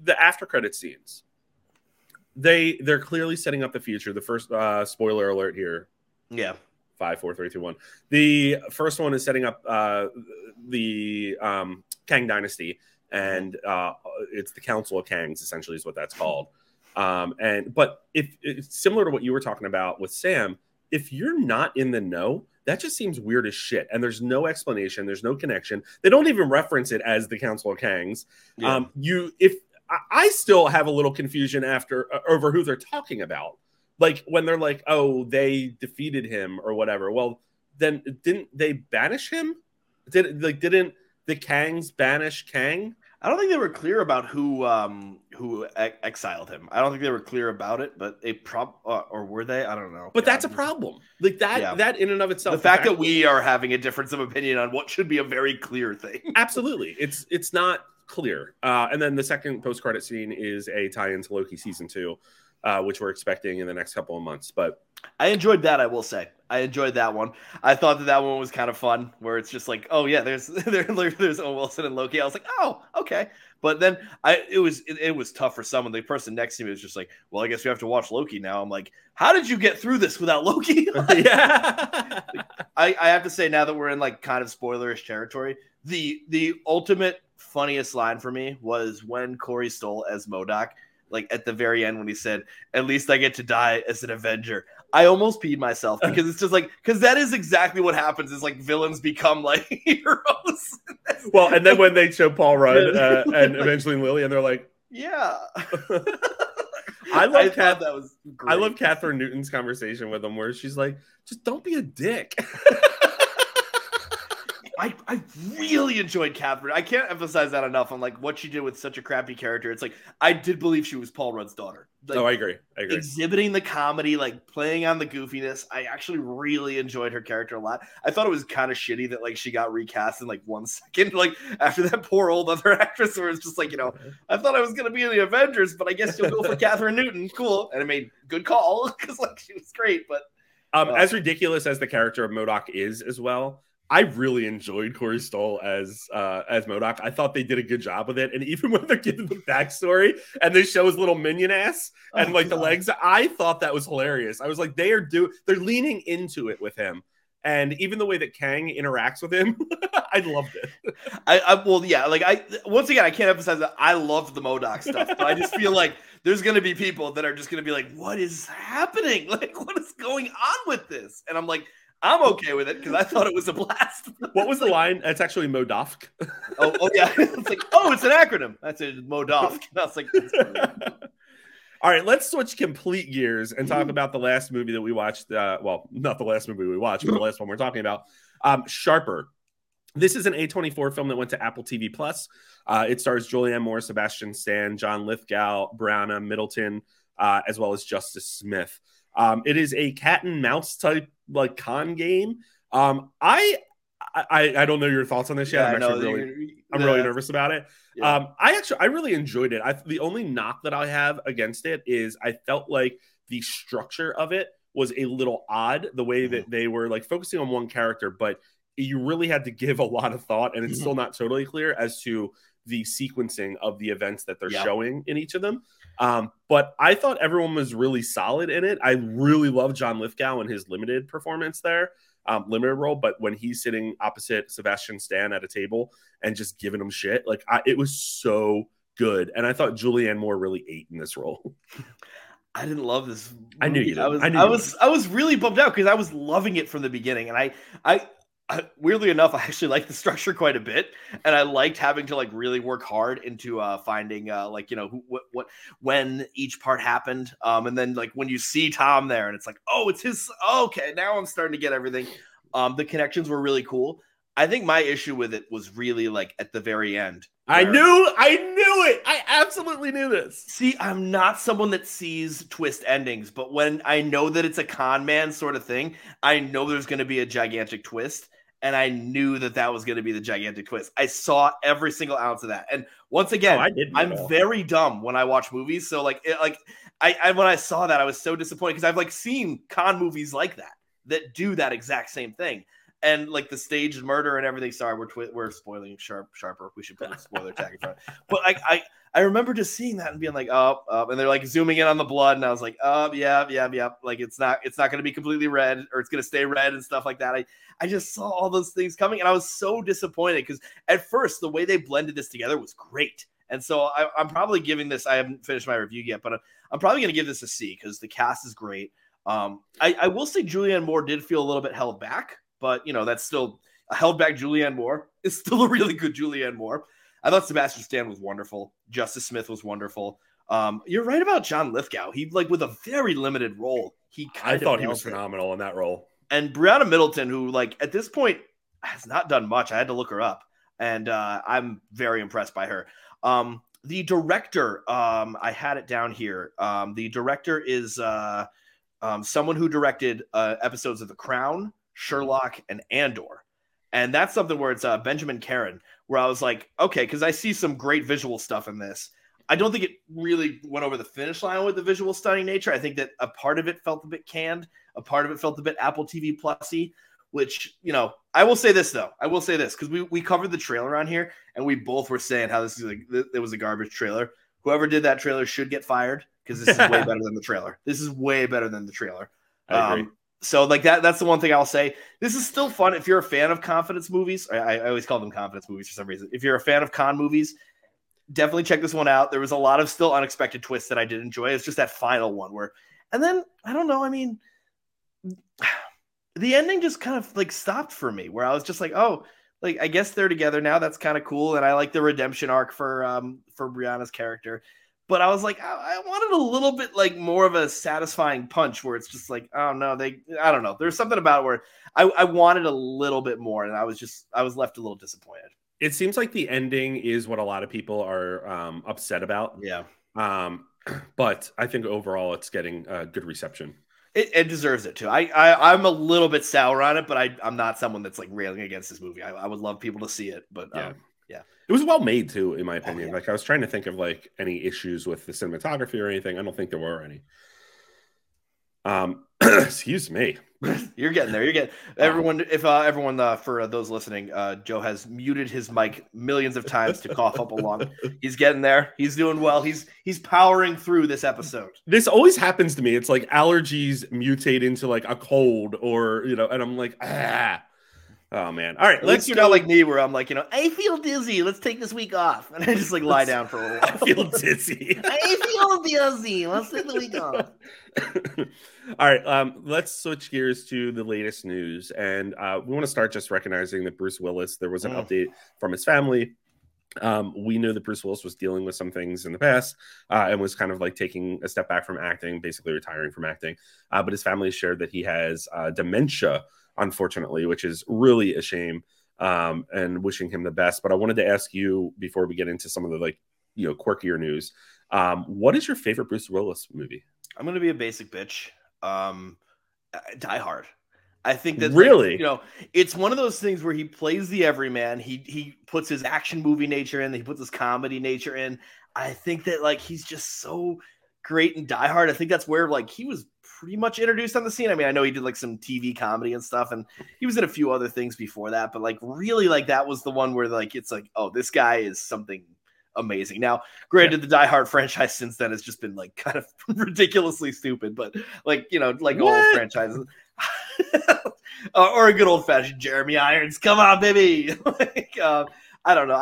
the after credit scenes, they're clearly setting up the future. The first spoiler alert here. Yeah. 5, 4, 3, 2, 1. The first one is setting up the Kang Dynasty, and it's the Council of Kangs, essentially, is what that's called. But if it's similar to what you were talking about with Sam, if you're not in the know, that just seems weird as shit. And there's no explanation, there's no connection. They don't even reference it as the Council of Kangs. Yeah. I still have a little confusion over who they're talking about. Like when they're like, oh, they defeated him or whatever. Well, then didn't they banish him? Didn't the Kangs banish Kang? I don't think they were clear about who exiled him. I don't think they were clear about it, but they or were they? I don't know. But that's a problem. Like that in and of itself. The fact that we are having a difference of opinion on what should be a very clear thing. Absolutely. It's not clear. And then the second post-credit scene is a tie-in to Loki season 2. Which we're expecting in the next couple of months. But I enjoyed that, I will say. I enjoyed that one. I thought that one was kind of fun, where it's just like, oh yeah, there's Owen Wilson and Loki. I was like, oh, okay. But then it was tough for someone. The person next to me was just like, well, I guess we have to watch Loki now. I'm like, how did you get through this without Loki? Yeah. I have to say, now that we're in like kind of spoilerish territory, the ultimate funniest line for me was when Corey Stoll as MODOK, like at the very end when he said, at least I get to die as an Avenger. I almost peed myself because it's just like, because that is exactly what happens is like villains become like heroes. Well, and then when they show Paul Rudd and Evangeline Lilly and they're like, yeah. I thought that was great. I love Catherine Newton's conversation with him where she's like, just don't be a dick. I really enjoyed Catherine. I can't emphasize that enough on like what she did with such a crappy character. It's like I did believe she was Paul Rudd's daughter. Like, I agree. Exhibiting the comedy, like playing on the goofiness. I actually really enjoyed her character a lot. I thought it was kind of shitty that like she got recast in like 1 second, like after that poor old other actress where it's just like, I thought I was gonna be in the Avengers, but I guess you'll go for Catherine Newton. Cool. And I made good call because like she was great, but as ridiculous as the character of MODOK is as well, I really enjoyed Corey Stoll as MODOK. I thought they did a good job with it. And even when they're giving the backstory and they show his little minion ass and the legs, I thought that was hilarious. I was like, they're leaning into it with him. And even the way that Kang interacts with him, I loved it. Once again, I can't emphasize that I loved the MODOK stuff, but I just feel like there's going to be people that are just going to be like, what is happening? Like, what is going on with this? And I'm like, I'm okay with it because I thought it was a blast. What was the line? It's actually MODOK. Oh yeah. It's like, oh, it's an acronym. That's it, MODOK. I was like, all right, let's switch complete gears and talk about the last movie that we watched. Well, not the last movie we watched, but the last one we're talking about. Sharper. This is an A24 film that went to Apple TV Plus. It stars Julianne Moore, Sebastian Stan, John Lithgow, Brianna Middleton, as well as Justice Smith. It is a cat and mouse type like con game. I don't know your thoughts on this yet. I'm really nervous about it. Yeah. I really enjoyed it. The only knock that I have against it is I felt like the structure of it was a little odd, the way that they were like focusing on one character, but you really had to give a lot of thought, and it's still not totally clear as to the sequencing of the events that they're showing in each of them. But I thought everyone was really solid in it. I really love John Lithgow and his limited performance there, limited role. But when he's sitting opposite Sebastian Stan at a table and just giving him shit, like it was so good. And I thought Julianne Moore really ate in this role. I didn't love this movie. I knew you did. I was really bummed out because I was loving it from the beginning, and I weirdly enough, I actually liked the structure quite a bit, and I liked having to like really work hard into finding when each part happened, and then like when you see Tom there, and it's like, oh, it's his. Okay, now I'm starting to get everything. The connections were really cool. I think my issue with it was really like at the very end. I knew it. I absolutely knew this. See, I'm not someone that sees twist endings, but when I know that it's a con man sort of thing, I know there's going to be a gigantic twist. And I knew that was going to be the gigantic twist. I saw every single ounce of that. And once again, I'm very dumb when I watch movies. So like when I saw that, I was so disappointed because I've like seen con movies like that do that exact same thing. And like the staged murder and everything. Sorry, we're spoiling Sharper. We should put a spoiler tag in front. But I remember just seeing that and being like, oh, and they're like zooming in on the blood, and I was like, oh, yeah. Like it's not going to be completely red, or it's going to stay red and stuff like that. I just saw all those things coming, and I was so disappointed because at first the way they blended this together was great. And so I'm probably giving this, I haven't finished my review yet, but I'm probably going to give this a C because the cast is great. I will say Julianne Moore did feel a little bit held back, but that's still a held back Julianne Moore. It's still a really good Julianne Moore. I thought Sebastian Stan was wonderful. Justice Smith was wonderful. You're right about John Lithgow. He with a very limited role. I thought he was phenomenal in that role. And Brianna Middleton, who at this point has not done much. I had to look her up, and I'm very impressed by her. The director, I had it down here. The director is someone who directed episodes of The Crown, Sherlock, and Andor. And that's something where it's Benjamin Caron, where I was like, okay, because I see some great visual stuff in this. I don't think it really went over the finish line with the visual stunning nature. I think that a part of it felt a bit canned. A part of it felt a bit Apple TV Plus-y, which, I will say this, though. I will say this, because we covered the trailer on here, and we both were saying how this is it was a garbage trailer. Whoever did that trailer should get fired, because this is way better than the trailer. This is way better than the trailer. I agree. So that's the one thing I'll say. This is still fun if you're a fan of confidence movies. I always call them confidence movies for some reason. If you're a fan of con movies, definitely check this one out. There was a lot of still unexpected twists that I did enjoy. It's just that final one and then I don't know. I mean, the ending just kind of stopped for me, where I was just like, oh, I guess they're together now. That's kind of cool. And I like the redemption arc for Brianna's character. But I was like, I wanted a little bit more of a satisfying punch, where it's just oh no, I don't know. There's something about it where I wanted a little bit more, and I was left a little disappointed. It seems like the ending is what a lot of people are upset about. Yeah. But I think overall it's getting good reception. It deserves it too. I'm a little bit sour on it, but I'm not someone that's railing against this movie. I would love people to see it, but yeah. It was well made too, in my opinion. Oh, yeah. I was trying to think of any issues with the cinematography or anything. I don't think there were any. Excuse me. You're getting there. You're getting everyone. If everyone for those listening, Joe has muted his mic millions of times to cough up a lung. He's getting there. He's doing well. He's powering through this episode. This always happens to me. It's allergies mutate into a cold, or and I'm like, ah. Oh man! All right, let's. You're not like me, where I'm I feel dizzy. Let's take this week off, and I just lie down for a little while. I feel dizzy. I feel dizzy. Let's take the week off. All right, let's switch gears to the latest news, and we want to start just recognizing that Bruce Willis. There was an update from his family. We knew that Bruce Willis was dealing with some things in the past and was kind of taking a step back from acting, basically retiring from acting. But his family shared that he has dementia, unfortunately, which is really a shame, and wishing him the best. But I wanted to ask you, before we get into some of the quirkier news, what is your favorite Bruce Willis movie? I'm going to be a basic bitch. Die Hard. I think that really, it's one of those things where he plays the everyman. He puts his action movie nature in. He puts his comedy nature in. I think that he's just so great in Die Hard. I think that's where he was pretty much introduced on the scene. I mean, I know he did some TV comedy and stuff, and he was in a few other things before that, but really that was the one where it's oh, this guy is something amazing. Now, granted, the Die Hard franchise since then has just been kind of ridiculously stupid, but all franchises. Or a good old fashioned Jeremy Irons. Come on, baby. I don't know.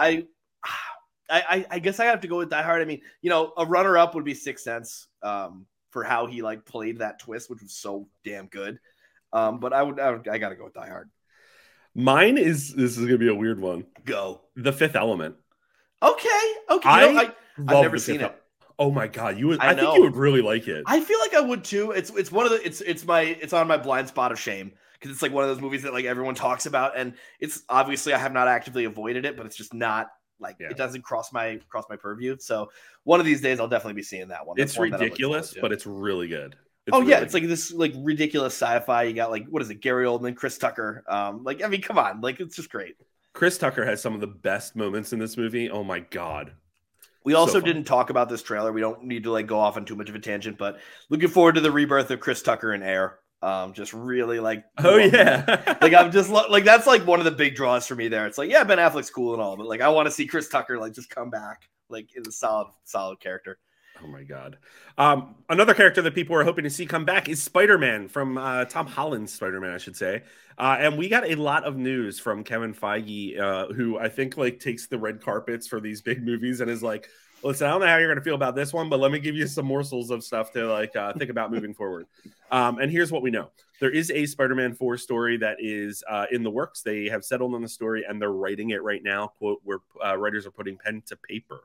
I guess I have to go with Die Hard. I mean, a runner up would be Sixth Sense, for how he played that twist, which was so damn good. But I got to go with Die Hard. Mine is, this is going to be a weird one. Go. The Fifth Element. Okay. I've never seen it. Oh my God, you would! I think you would really like it. I feel like I would too. It's one of the it's on my blind spot of shame, because it's one of those movies that everyone talks about, and it's obviously I have not actively avoided it, but it's just not it doesn't cross my purview. So one of these days I'll definitely be seeing that one. It's ridiculous, but it's really good. It's this ridiculous sci-fi. You got what is it? Gary Oldman, Chris Tucker. I mean, come on, it's just great. Chris Tucker has some of the best moments in this movie. Oh my God. We also didn't talk about this trailer. We don't need to go off on too much of a tangent, but looking forward to the rebirth of Chris Tucker in Air. Just really oh yeah. I'm just that's one of the big draws for me there. It's Ben Affleck's cool and all, but I want to see Chris Tucker just come back Like, is a solid character. Oh my God. Another character that people are hoping to see come back is Spider-Man from Tom Holland's Spider-Man, I should say. And we got a lot of news from Kevin Feige, who I think like takes the red carpets for these big movies and is like, listen, I don't know how you're going to feel about this one, but let me give you some morsels of stuff to like think about moving forward. And here's what we know. There is a Spider-Man 4 story that is in the works. They have settled on the story and they're writing it right now, quote, where writers are putting pen to paper.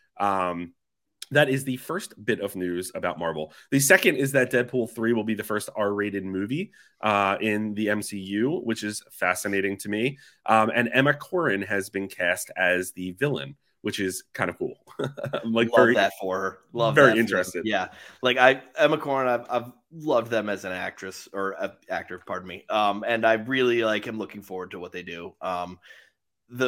That is the first bit of news about Marvel. The second is that Deadpool 3 will be the first R-rated movie in the MCU, which is fascinating to me. And Emma Corrin has been cast as the villain, which is kind of cool. I'm like love that for her. Love very that interested. Yeah, like Emma Corrin, I've loved them as an actress or actor, pardon me. And I really like am looking forward to what they do. The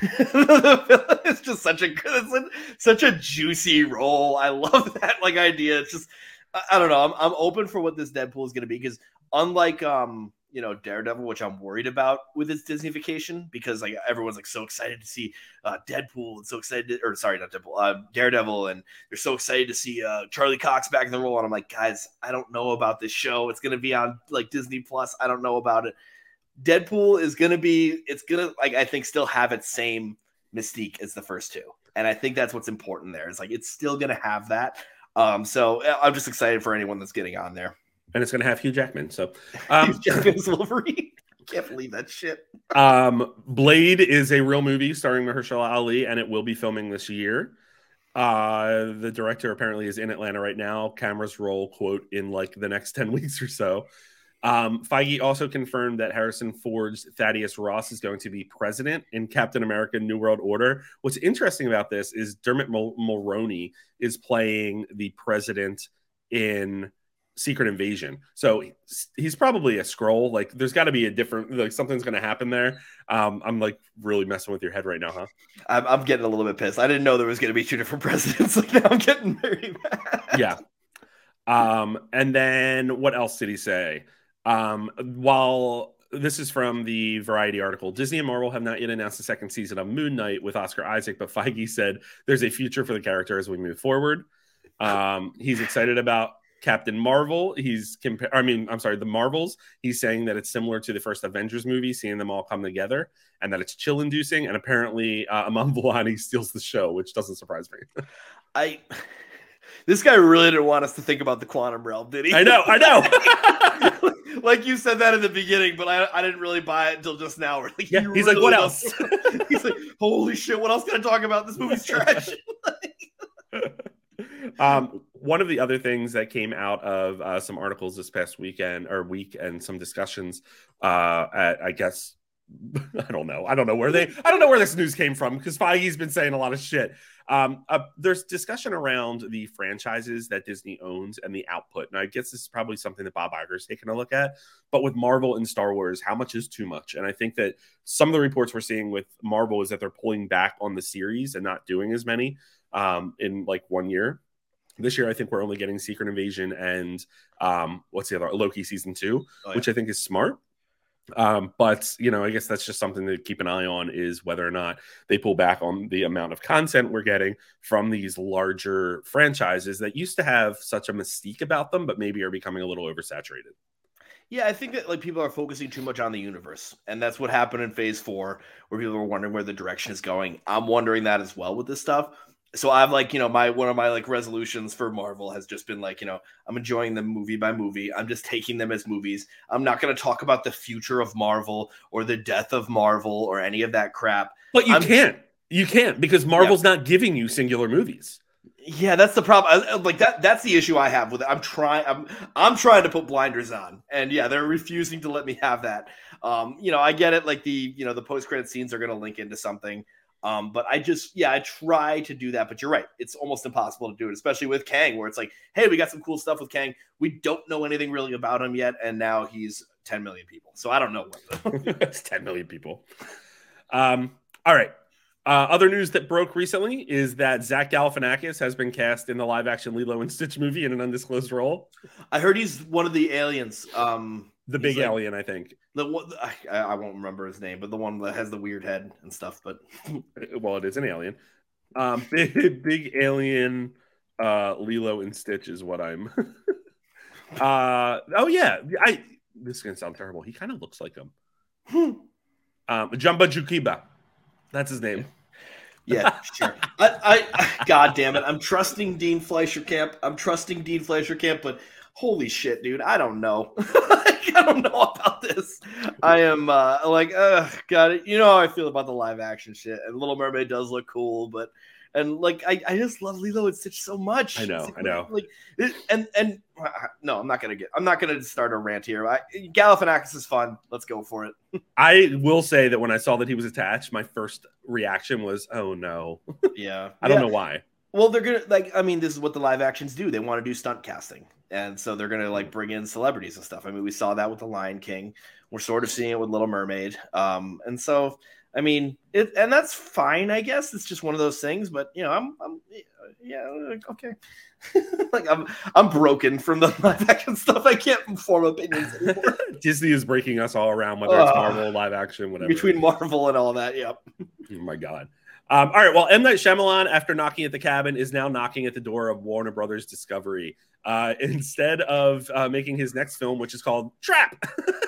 it's just such a juicy role. I love that like idea. It's just I don't know. I'm open for what this Deadpool is going to be because unlike Daredevil, which I'm worried about with its Disneyfication because like everyone's like so excited to see Deadpool and so excited not Deadpool, Daredevil, and they're so excited to see Charlie Cox back in the role. And I'm like, guys, I don't know about this show. It's going to be on like Disney Plus. I don't know about it. Deadpool is going to be, it's going to, like, I think still have its same mystique as the first two. And I think that's what's important there. It's like, it's still going to have that. So I'm just excited for anyone that's getting on there. And it's going to have Hugh Jackman. So Hugh Jackman's Wolverine. Can't believe that shit. Blade is a real movie starring Mahershala Ali, and it will be filming this year. The director apparently is in Atlanta right now. Cameras roll, quote, in like the next 10 weeks or so. Feige also confirmed that Harrison Ford's Thaddeus Ross is going to be president in Captain America New World Order. What's interesting about this is Dermot Mulroney is playing the president in Secret Invasion. So he's probably a Skrull. Like there's got to be a different, like something's going to happen there. I'm like really messing with your head right now, huh? I'm getting a little bit pissed. I didn't know there was going to be two different presidents. Like now I'm getting very mad. Yeah. And then what else did he say? While this is from the Variety article, Disney and Marvel have not yet announced the second season of Moon Knight with Oscar Isaac, but Feige said there's a future for the character as we move forward. He's excited about Captain Marvel. The Marvels. He's saying that it's similar to the first Avengers movie, seeing them all come together, and that it's chill-inducing. And apparently, Aman Vellani steals the show, which doesn't surprise me. This guy really didn't want us to think about the quantum realm, did he? I know. Like you said that in the beginning, but I didn't really buy it until just now. Like, yeah, he's like, what else? He's like, holy shit, what else can I talk about? This movie's trash. One of the other things that came out of some articles this past week and some discussions at, I guess, I don't know where this news came from because Feige's been saying a lot of shit. There's discussion around the franchises that Disney owns and the output. And I guess this is probably something that Bob Iger's taken a look at. But with Marvel and Star Wars, how much is too much? And I think that some of the reports we're seeing with Marvel is that they're pulling back on the series and not doing as many in like 1 year. This year, I think we're only getting Secret Invasion and what's the other? Loki season 2, which I think is smart. But I guess that's just something to keep an eye on is whether or not they pull back on the amount of content we're getting from these larger franchises that used to have such a mystique about them, but maybe are becoming a little oversaturated. Yeah, I think that like people are focusing too much on the universe, and that's what happened in Phase 4, where people were wondering where the direction is going. I'm wondering that as well with this stuff. So I've like, one of my like resolutions for Marvel has just been like, I'm enjoying them movie by movie. I'm just taking them as movies. I'm not going to talk about the future of Marvel or the death of Marvel or any of that crap. But you can't because Marvel's not giving you singular movies. Yeah, that's the problem. Like that's the issue I have with it. I'm trying to put blinders on, and yeah, they're refusing to let me have that. I get it. Like the post-credit scenes are going to link into something. But I try to do that, but you're right. It's almost impossible to do it, especially with Kang, where it's like, hey, we got some cool stuff with Kang. We don't know anything really about him yet. And now he's 10 million people. So I don't know what. It's 10 million people. All right. Other news that broke recently is that Zach Galifianakis has been cast in the live action Lilo and Stitch movie in an undisclosed role. I heard he's one of the aliens. The big alien, I think. I won't remember his name, but the one that has the weird head and stuff. But well, it is an alien. Big alien Lilo and Stitch is what I'm. Oh yeah, this is gonna sound terrible. He kind of looks like him. Jumba Jukiba, that's his name. Yeah, sure. I God damn it, I'm trusting Dean Fleischer Camp. But holy shit, dude, I don't know. I don't know about this. I am God, you know how I feel about the live action shit. And Little Mermaid does look cool, but I just love Lilo and Stitch so much. I know. No, I'm not gonna start a rant here. Galifianakis is fun. Let's go for it. I will say that when I saw that he was attached, my first reaction was, "Oh no!" Yeah, I don't know why. Well, they're gonna this is what the live actions do. They want to do stunt casting, and so they're gonna bring in celebrities and stuff. I mean, we saw that with The Lion King. We're sort of seeing it with Little Mermaid. And so and that's fine, I guess. It's just one of those things. But okay. I'm broken from the live action stuff. I can't form opinions anymore. Disney is breaking us all around, whether it's Marvel, live action, whatever. Between Marvel and all that, yep. Oh my God. All right. Well, M. Night Shyamalan, after knocking at the cabin, is now knocking at the door of Warner Brothers Discovery. Instead of making his next film, which is called Trap.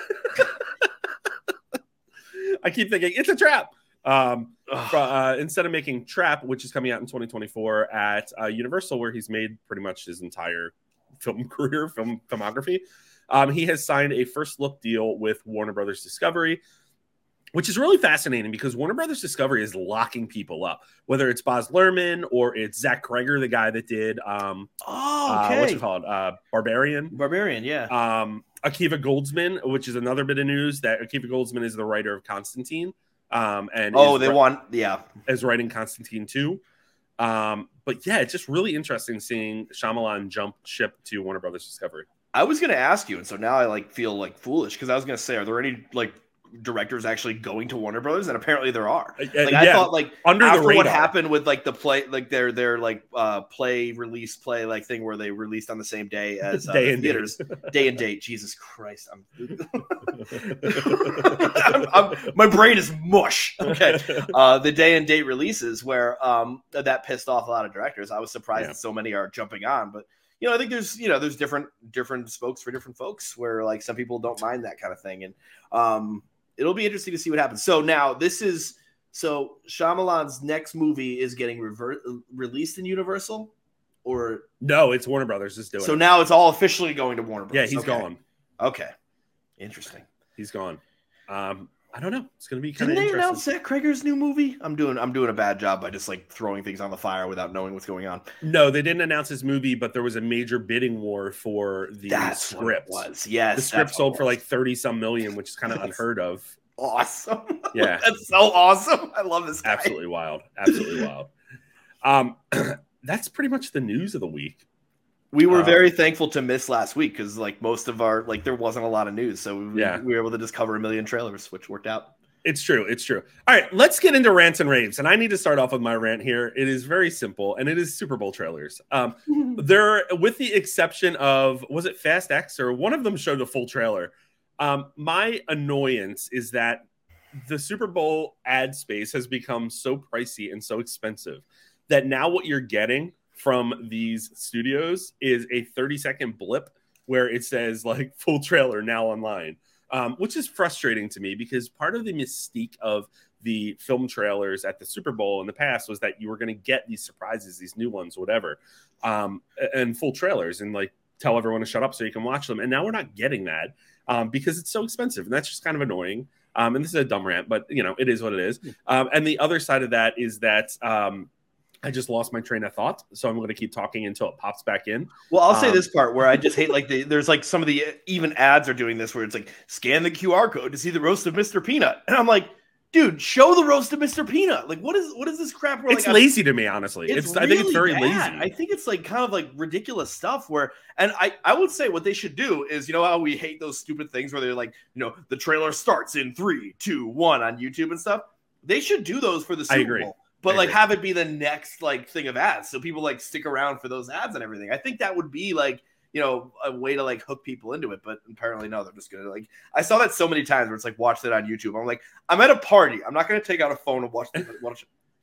I keep thinking it's a trap. Instead of making Trap, which is coming out in 2024 at Universal, where he's made pretty much his entire filmography, he has signed a first look deal with Warner Brothers Discovery, which is really fascinating because Warner Brothers Discovery is locking people up, whether it's Baz Luhrmann or it's Zach Kreger, the guy that did what's it called? Barbarian, yeah. Akiva Goldsman, which is another bit of news that Akiva Goldsman is the writer of Constantine. Is writing Constantine 2. But yeah, it's just really interesting seeing Shyamalan jump ship to Warner Brothers Discovery. I was going to ask you, and so now I feel foolish because I was going to say, are there any directors actually going to Warner Brothers? And apparently there are. I thought under after the radar. What happened with the play, their play release thing where they released on the same day as day and theaters, day and date. Jesus Christ, my brain is mush. Okay, the day and date releases where that pissed off a lot of directors. I was surprised that so many are jumping on, but. I think there's different spokes for different folks where some people don't mind that kind of thing. And it'll be interesting to see what happens. So now Shyamalan's next movie is getting released in Universal or no, it's Warner Brothers is doing it. So now it's all officially going to Warner Brothers. Yeah, he's gone. Okay. Interesting. He's gone. I don't know. It's going to be kind of interesting. Didn't they announce Zach Kreger's new movie? I'm doing a bad job by just throwing things on the fire without knowing what's going on. No, they didn't announce his movie, but there was a major bidding war for the script. Yes, the script sold for 30-some million, which is kind of unheard of. Awesome. Yeah, that's so awesome. I love this guy. Absolutely wild. That's pretty much the news of the week. We were very thankful to miss last week because most of our there wasn't a lot of news, so we were able to just cover a million trailers, which worked out. It's true. All right, let's get into rants and raves, and I need to start off with my rant here. It is very simple, and it is Super Bowl trailers. There, with the exception of was it Fast X or one of them showed a full trailer. My annoyance is that the Super Bowl ad space has become so pricey and so expensive that now what you're getting from these studios is a 30-second blip where it says full trailer now online, which is frustrating to me because part of the mystique of the film trailers at the Super Bowl in the past was that you were going to get these surprises, these new ones, whatever, and full trailers and tell everyone to shut up so you can watch them. And now we're not getting that because it's so expensive. And that's just kind of annoying. And this is a dumb rant, but it is what it is. And the other side of that is that I just lost my train of thought, so I'm going to keep talking until it pops back in. Well, I'll say this part where I just hate there's some of the even ads are doing this where it's scan the QR code to see the roast of Mr. Peanut, and I'm like, dude, show the roast of Mr. Peanut. What is this crap? Where, it's lazy to me, honestly. I think it's very lazy. I think it's kind of ridiculous stuff where, and I would say what they should do is, how we hate those stupid things where they're the trailer starts in 3, 2, 1 on YouTube and stuff. They should do those for the Super Bowl. But have it be the next thing of ads, so people stick around for those ads and everything. I think that would be a way to hook people into it. But apparently no, they're just gonna I saw that so many times where it's watch that on YouTube. I'm I'm at a party. I'm not gonna take out a phone and watch it.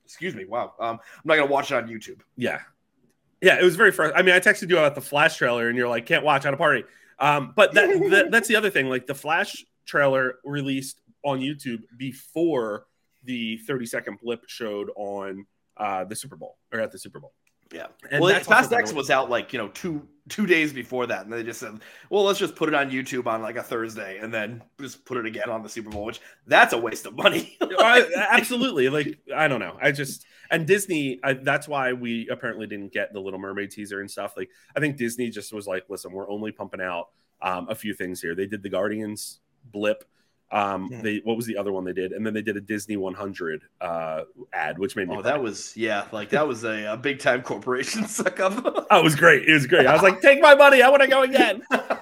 excuse me. Wow. I'm not gonna watch it on YouTube. Yeah, it was very frustrating. I mean, I texted you about the Flash trailer, and you're like, "Can't watch at a party." But that's the other thing. Like the Flash trailer released on YouTube before the 30-second blip showed on the Super Bowl or at the Super Bowl. Yeah. And well, Fast X was out like, 2 days before that. And they just said, well, let's just put it on YouTube on like a Thursday and then just put it again on the Super Bowl, which that's a waste of money. Absolutely. Like, I don't know. And Disney, that's why we apparently didn't get the Little Mermaid teaser and stuff. Like, I think Disney just was like, listen, we're only pumping out a few things here. They did the Guardians blip. What was the other one they did? And then they did a Disney 100 ad, which made me that was a big time corporation suck up. Oh, it was great. I was like, take my money, I want to go again.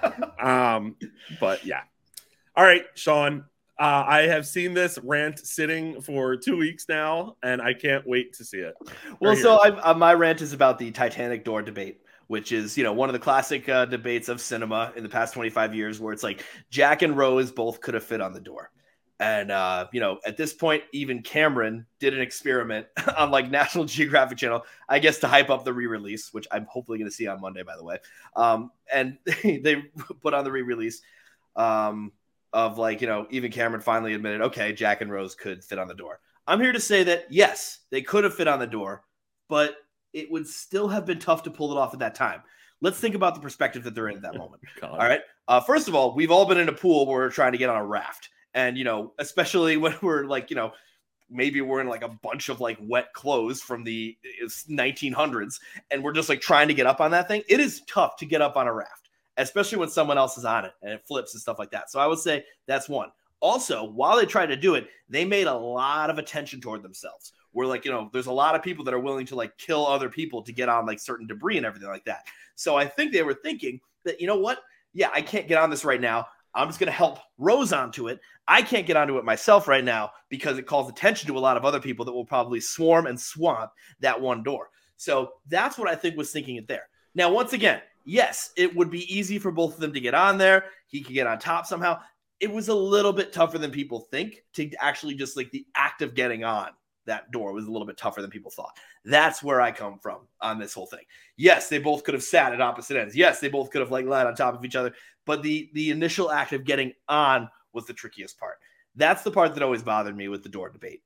But yeah. All right, Sean, I have seen this rant sitting for 2 weeks now, and I can't wait to see it. Well, so my rant is about the Titanic door debate, which is, one of the classic debates of cinema in the past 25 years, where it's like Jack and Rose both could have fit on the door. And, at this point, even Cameron did an experiment on like National Geographic Channel, I guess, to hype up the re-release, which I'm hopefully going to see on Monday, by the way. And they put on the re-release of like, even Cameron finally admitted, okay, Jack and Rose could fit on the door. I'm here to say that, yes, they could have fit on the door, but it would still have been tough to pull it off at that time. Let's think about the perspective that they're in at that moment. All right. First of all, we've all been in a pool where we're trying to get on a raft. And, especially when we're like, maybe we're in like a bunch of like wet clothes from the 1900s and we're just like trying to get up on that thing. It is tough to get up on a raft, especially when someone else is on it and it flips and stuff like that. So I would say that's one. Also, while they tried to do it, they made a lot of attention toward themselves. We're like, there's a lot of people that are willing to like kill other people to get on like certain debris and everything like that. So I think they were thinking that, what? Yeah, I can't get on this right now. I'm just going to help Rose onto it. I can't get onto it myself right now because it calls attention to a lot of other people that will probably swarm and swamp that one door. So that's what I think was thinking it there. Now, once again, yes, it would be easy for both of them to get on there. He could get on top somehow. It was a little bit tougher than people think to actually just like the act of getting on that door was a little bit tougher than people thought. That's where I come from on this whole thing. Yes, they both could have sat at opposite ends. Yes, they both could have like laid on top of each other. But the initial act of getting on was the trickiest part. That's the part that always bothered me with the door debate.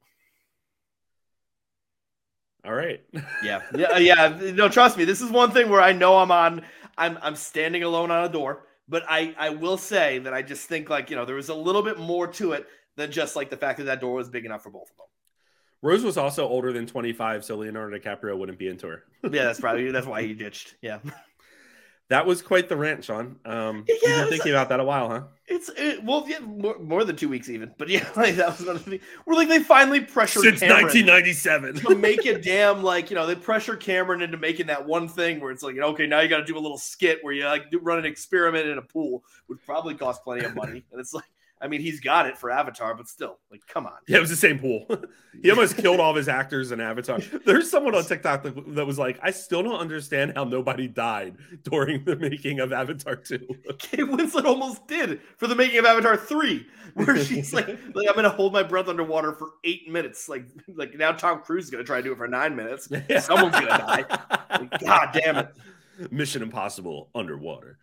All right. Yeah. No, trust me. This is one thing where I know I'm standing alone on a door. But I will say that I just think like, there was a little bit more to it than just like the fact that door was big enough for both of them. Rose was also older than 25, so Leonardo DiCaprio wouldn't be into her. Yeah, that's why he ditched. Yeah. That was quite the rant, Sean. You've been thinking about that a while, huh? More than 2 weeks even. But yeah, like that was one of the things. We're like they finally pressured since Cameron 1997 to make a damn like they pressure Cameron into making that one thing where it's like okay now you got to do a little skit where you like run an experiment in a pool, would probably cost plenty of money, and it's like. I mean, he's got it for Avatar, but still, like, come on. Yeah, it was the same pool. He almost killed all of his actors in Avatar. There's someone on TikTok that was like, I still don't understand how nobody died during the making of Avatar 2. Kate Winslet almost did for the making of Avatar 3, where she's like I'm going to hold my breath underwater for 8 minutes. Like now Tom Cruise is going to try to do it for 9 minutes. Someone's going to die. Like, God damn it. Mission Impossible underwater.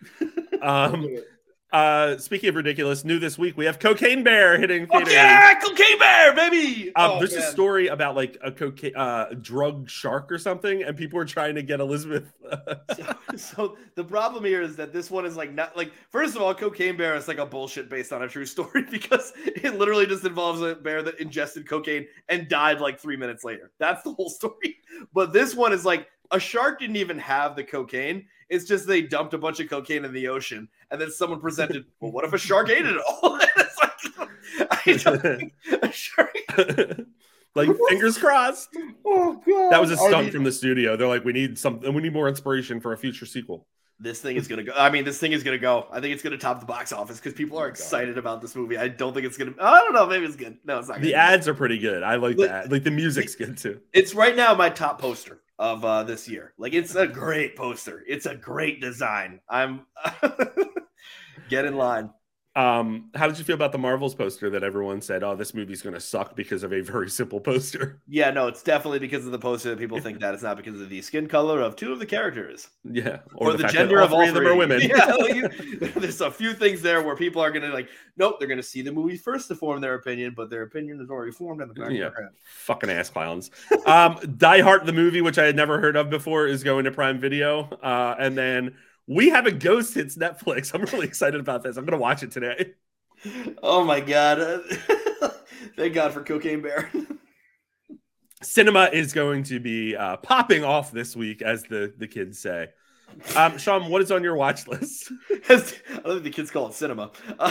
Speaking of ridiculous, new this week, we have Cocaine Bear hitting theaters. Oh, yeah, Cocaine Bear, baby! There's a story about like a drug shark or something, and people are trying to get Elizabeth. So the problem here is that this one is like not like. First of all, Cocaine Bear is like a bullshit based on a true story because it literally just involves a bear that ingested cocaine and died like 3 minutes later. That's the whole story. But this one is like a shark didn't even have the cocaine. It's just they dumped a bunch of cocaine in the ocean, and then someone presented, well, what if a shark ate it all? It's like, I don't think a shark. Like, fingers crossed. Oh, God. That was a stunt from the studio. They're like, we need more inspiration for a future sequel. This thing is going to go. I mean, this thing is going to go. I think it's going to top the box office because people are excited about this movie. I don't think it's going to. I don't know. Maybe it's good. No, it's not. The ads are pretty good. I like that. Like the music's good too. It's right now my top poster of this year. Like it's a great poster. It's a great design. I'm get in line. How did you feel about the Marvels poster that everyone said, "Oh, this movie's going to suck because of a very simple poster"? Yeah, no, it's definitely because of the poster that people think that. It's not because of the skin color of two of the characters. Yeah, or the fact gender that of all three of them are women. Yeah, there's a few things there where people are going to nope, they're going to see the movie first to form their opinion, but their opinion is already formed in the back of their head. Fucking ass clowns. Die Hard the movie, which I had never heard of before, is going to Prime Video, and then We Have a Ghost hits Netflix. I'm really excited about this. I'm going to watch it today. Oh my god. Thank God for Cocaine Bear. Cinema is going to be popping off this week, as the kids say. Sean, what is on your watch list? I don't think the kids call it cinema.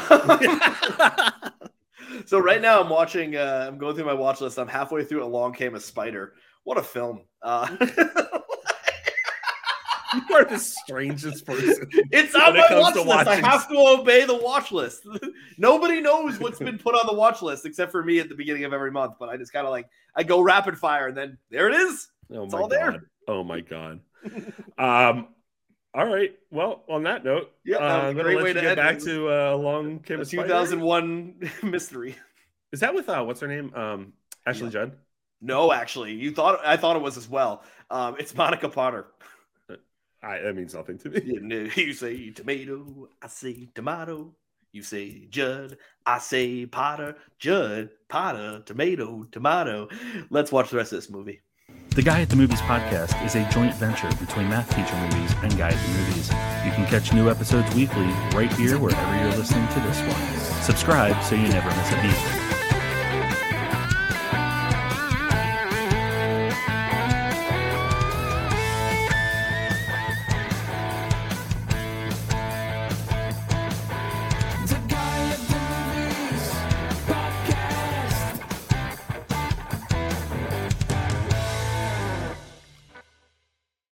So right now I'm watching, I'm going through my watch list. I'm halfway through Along Came a Spider. What a film. You are the strangest person. It's on my watch list. I have to obey the watch list. Nobody knows what's been put on the watch list except for me at the beginning of every month. But I just kind of I go rapid fire and then there it is. It's all there. Oh my God. All right. Well, on that note, I'm going to let you get back to Along Came a Spider. 2001 mystery. Is that with what's her name? Ashley Judd? No, actually, I thought it was as well. It's Monica Potter. That means nothing to me. You say tomato, I say tomato. You say Judd, I say Potter. Judd, Potter, tomato, tomato. Let's watch the rest of this movie. The Guy at the Movies podcast is a joint venture between Math Teacher Movies and Guy at the Movies. You can catch new episodes weekly right here wherever you're listening to this one. Subscribe so you never miss a beat.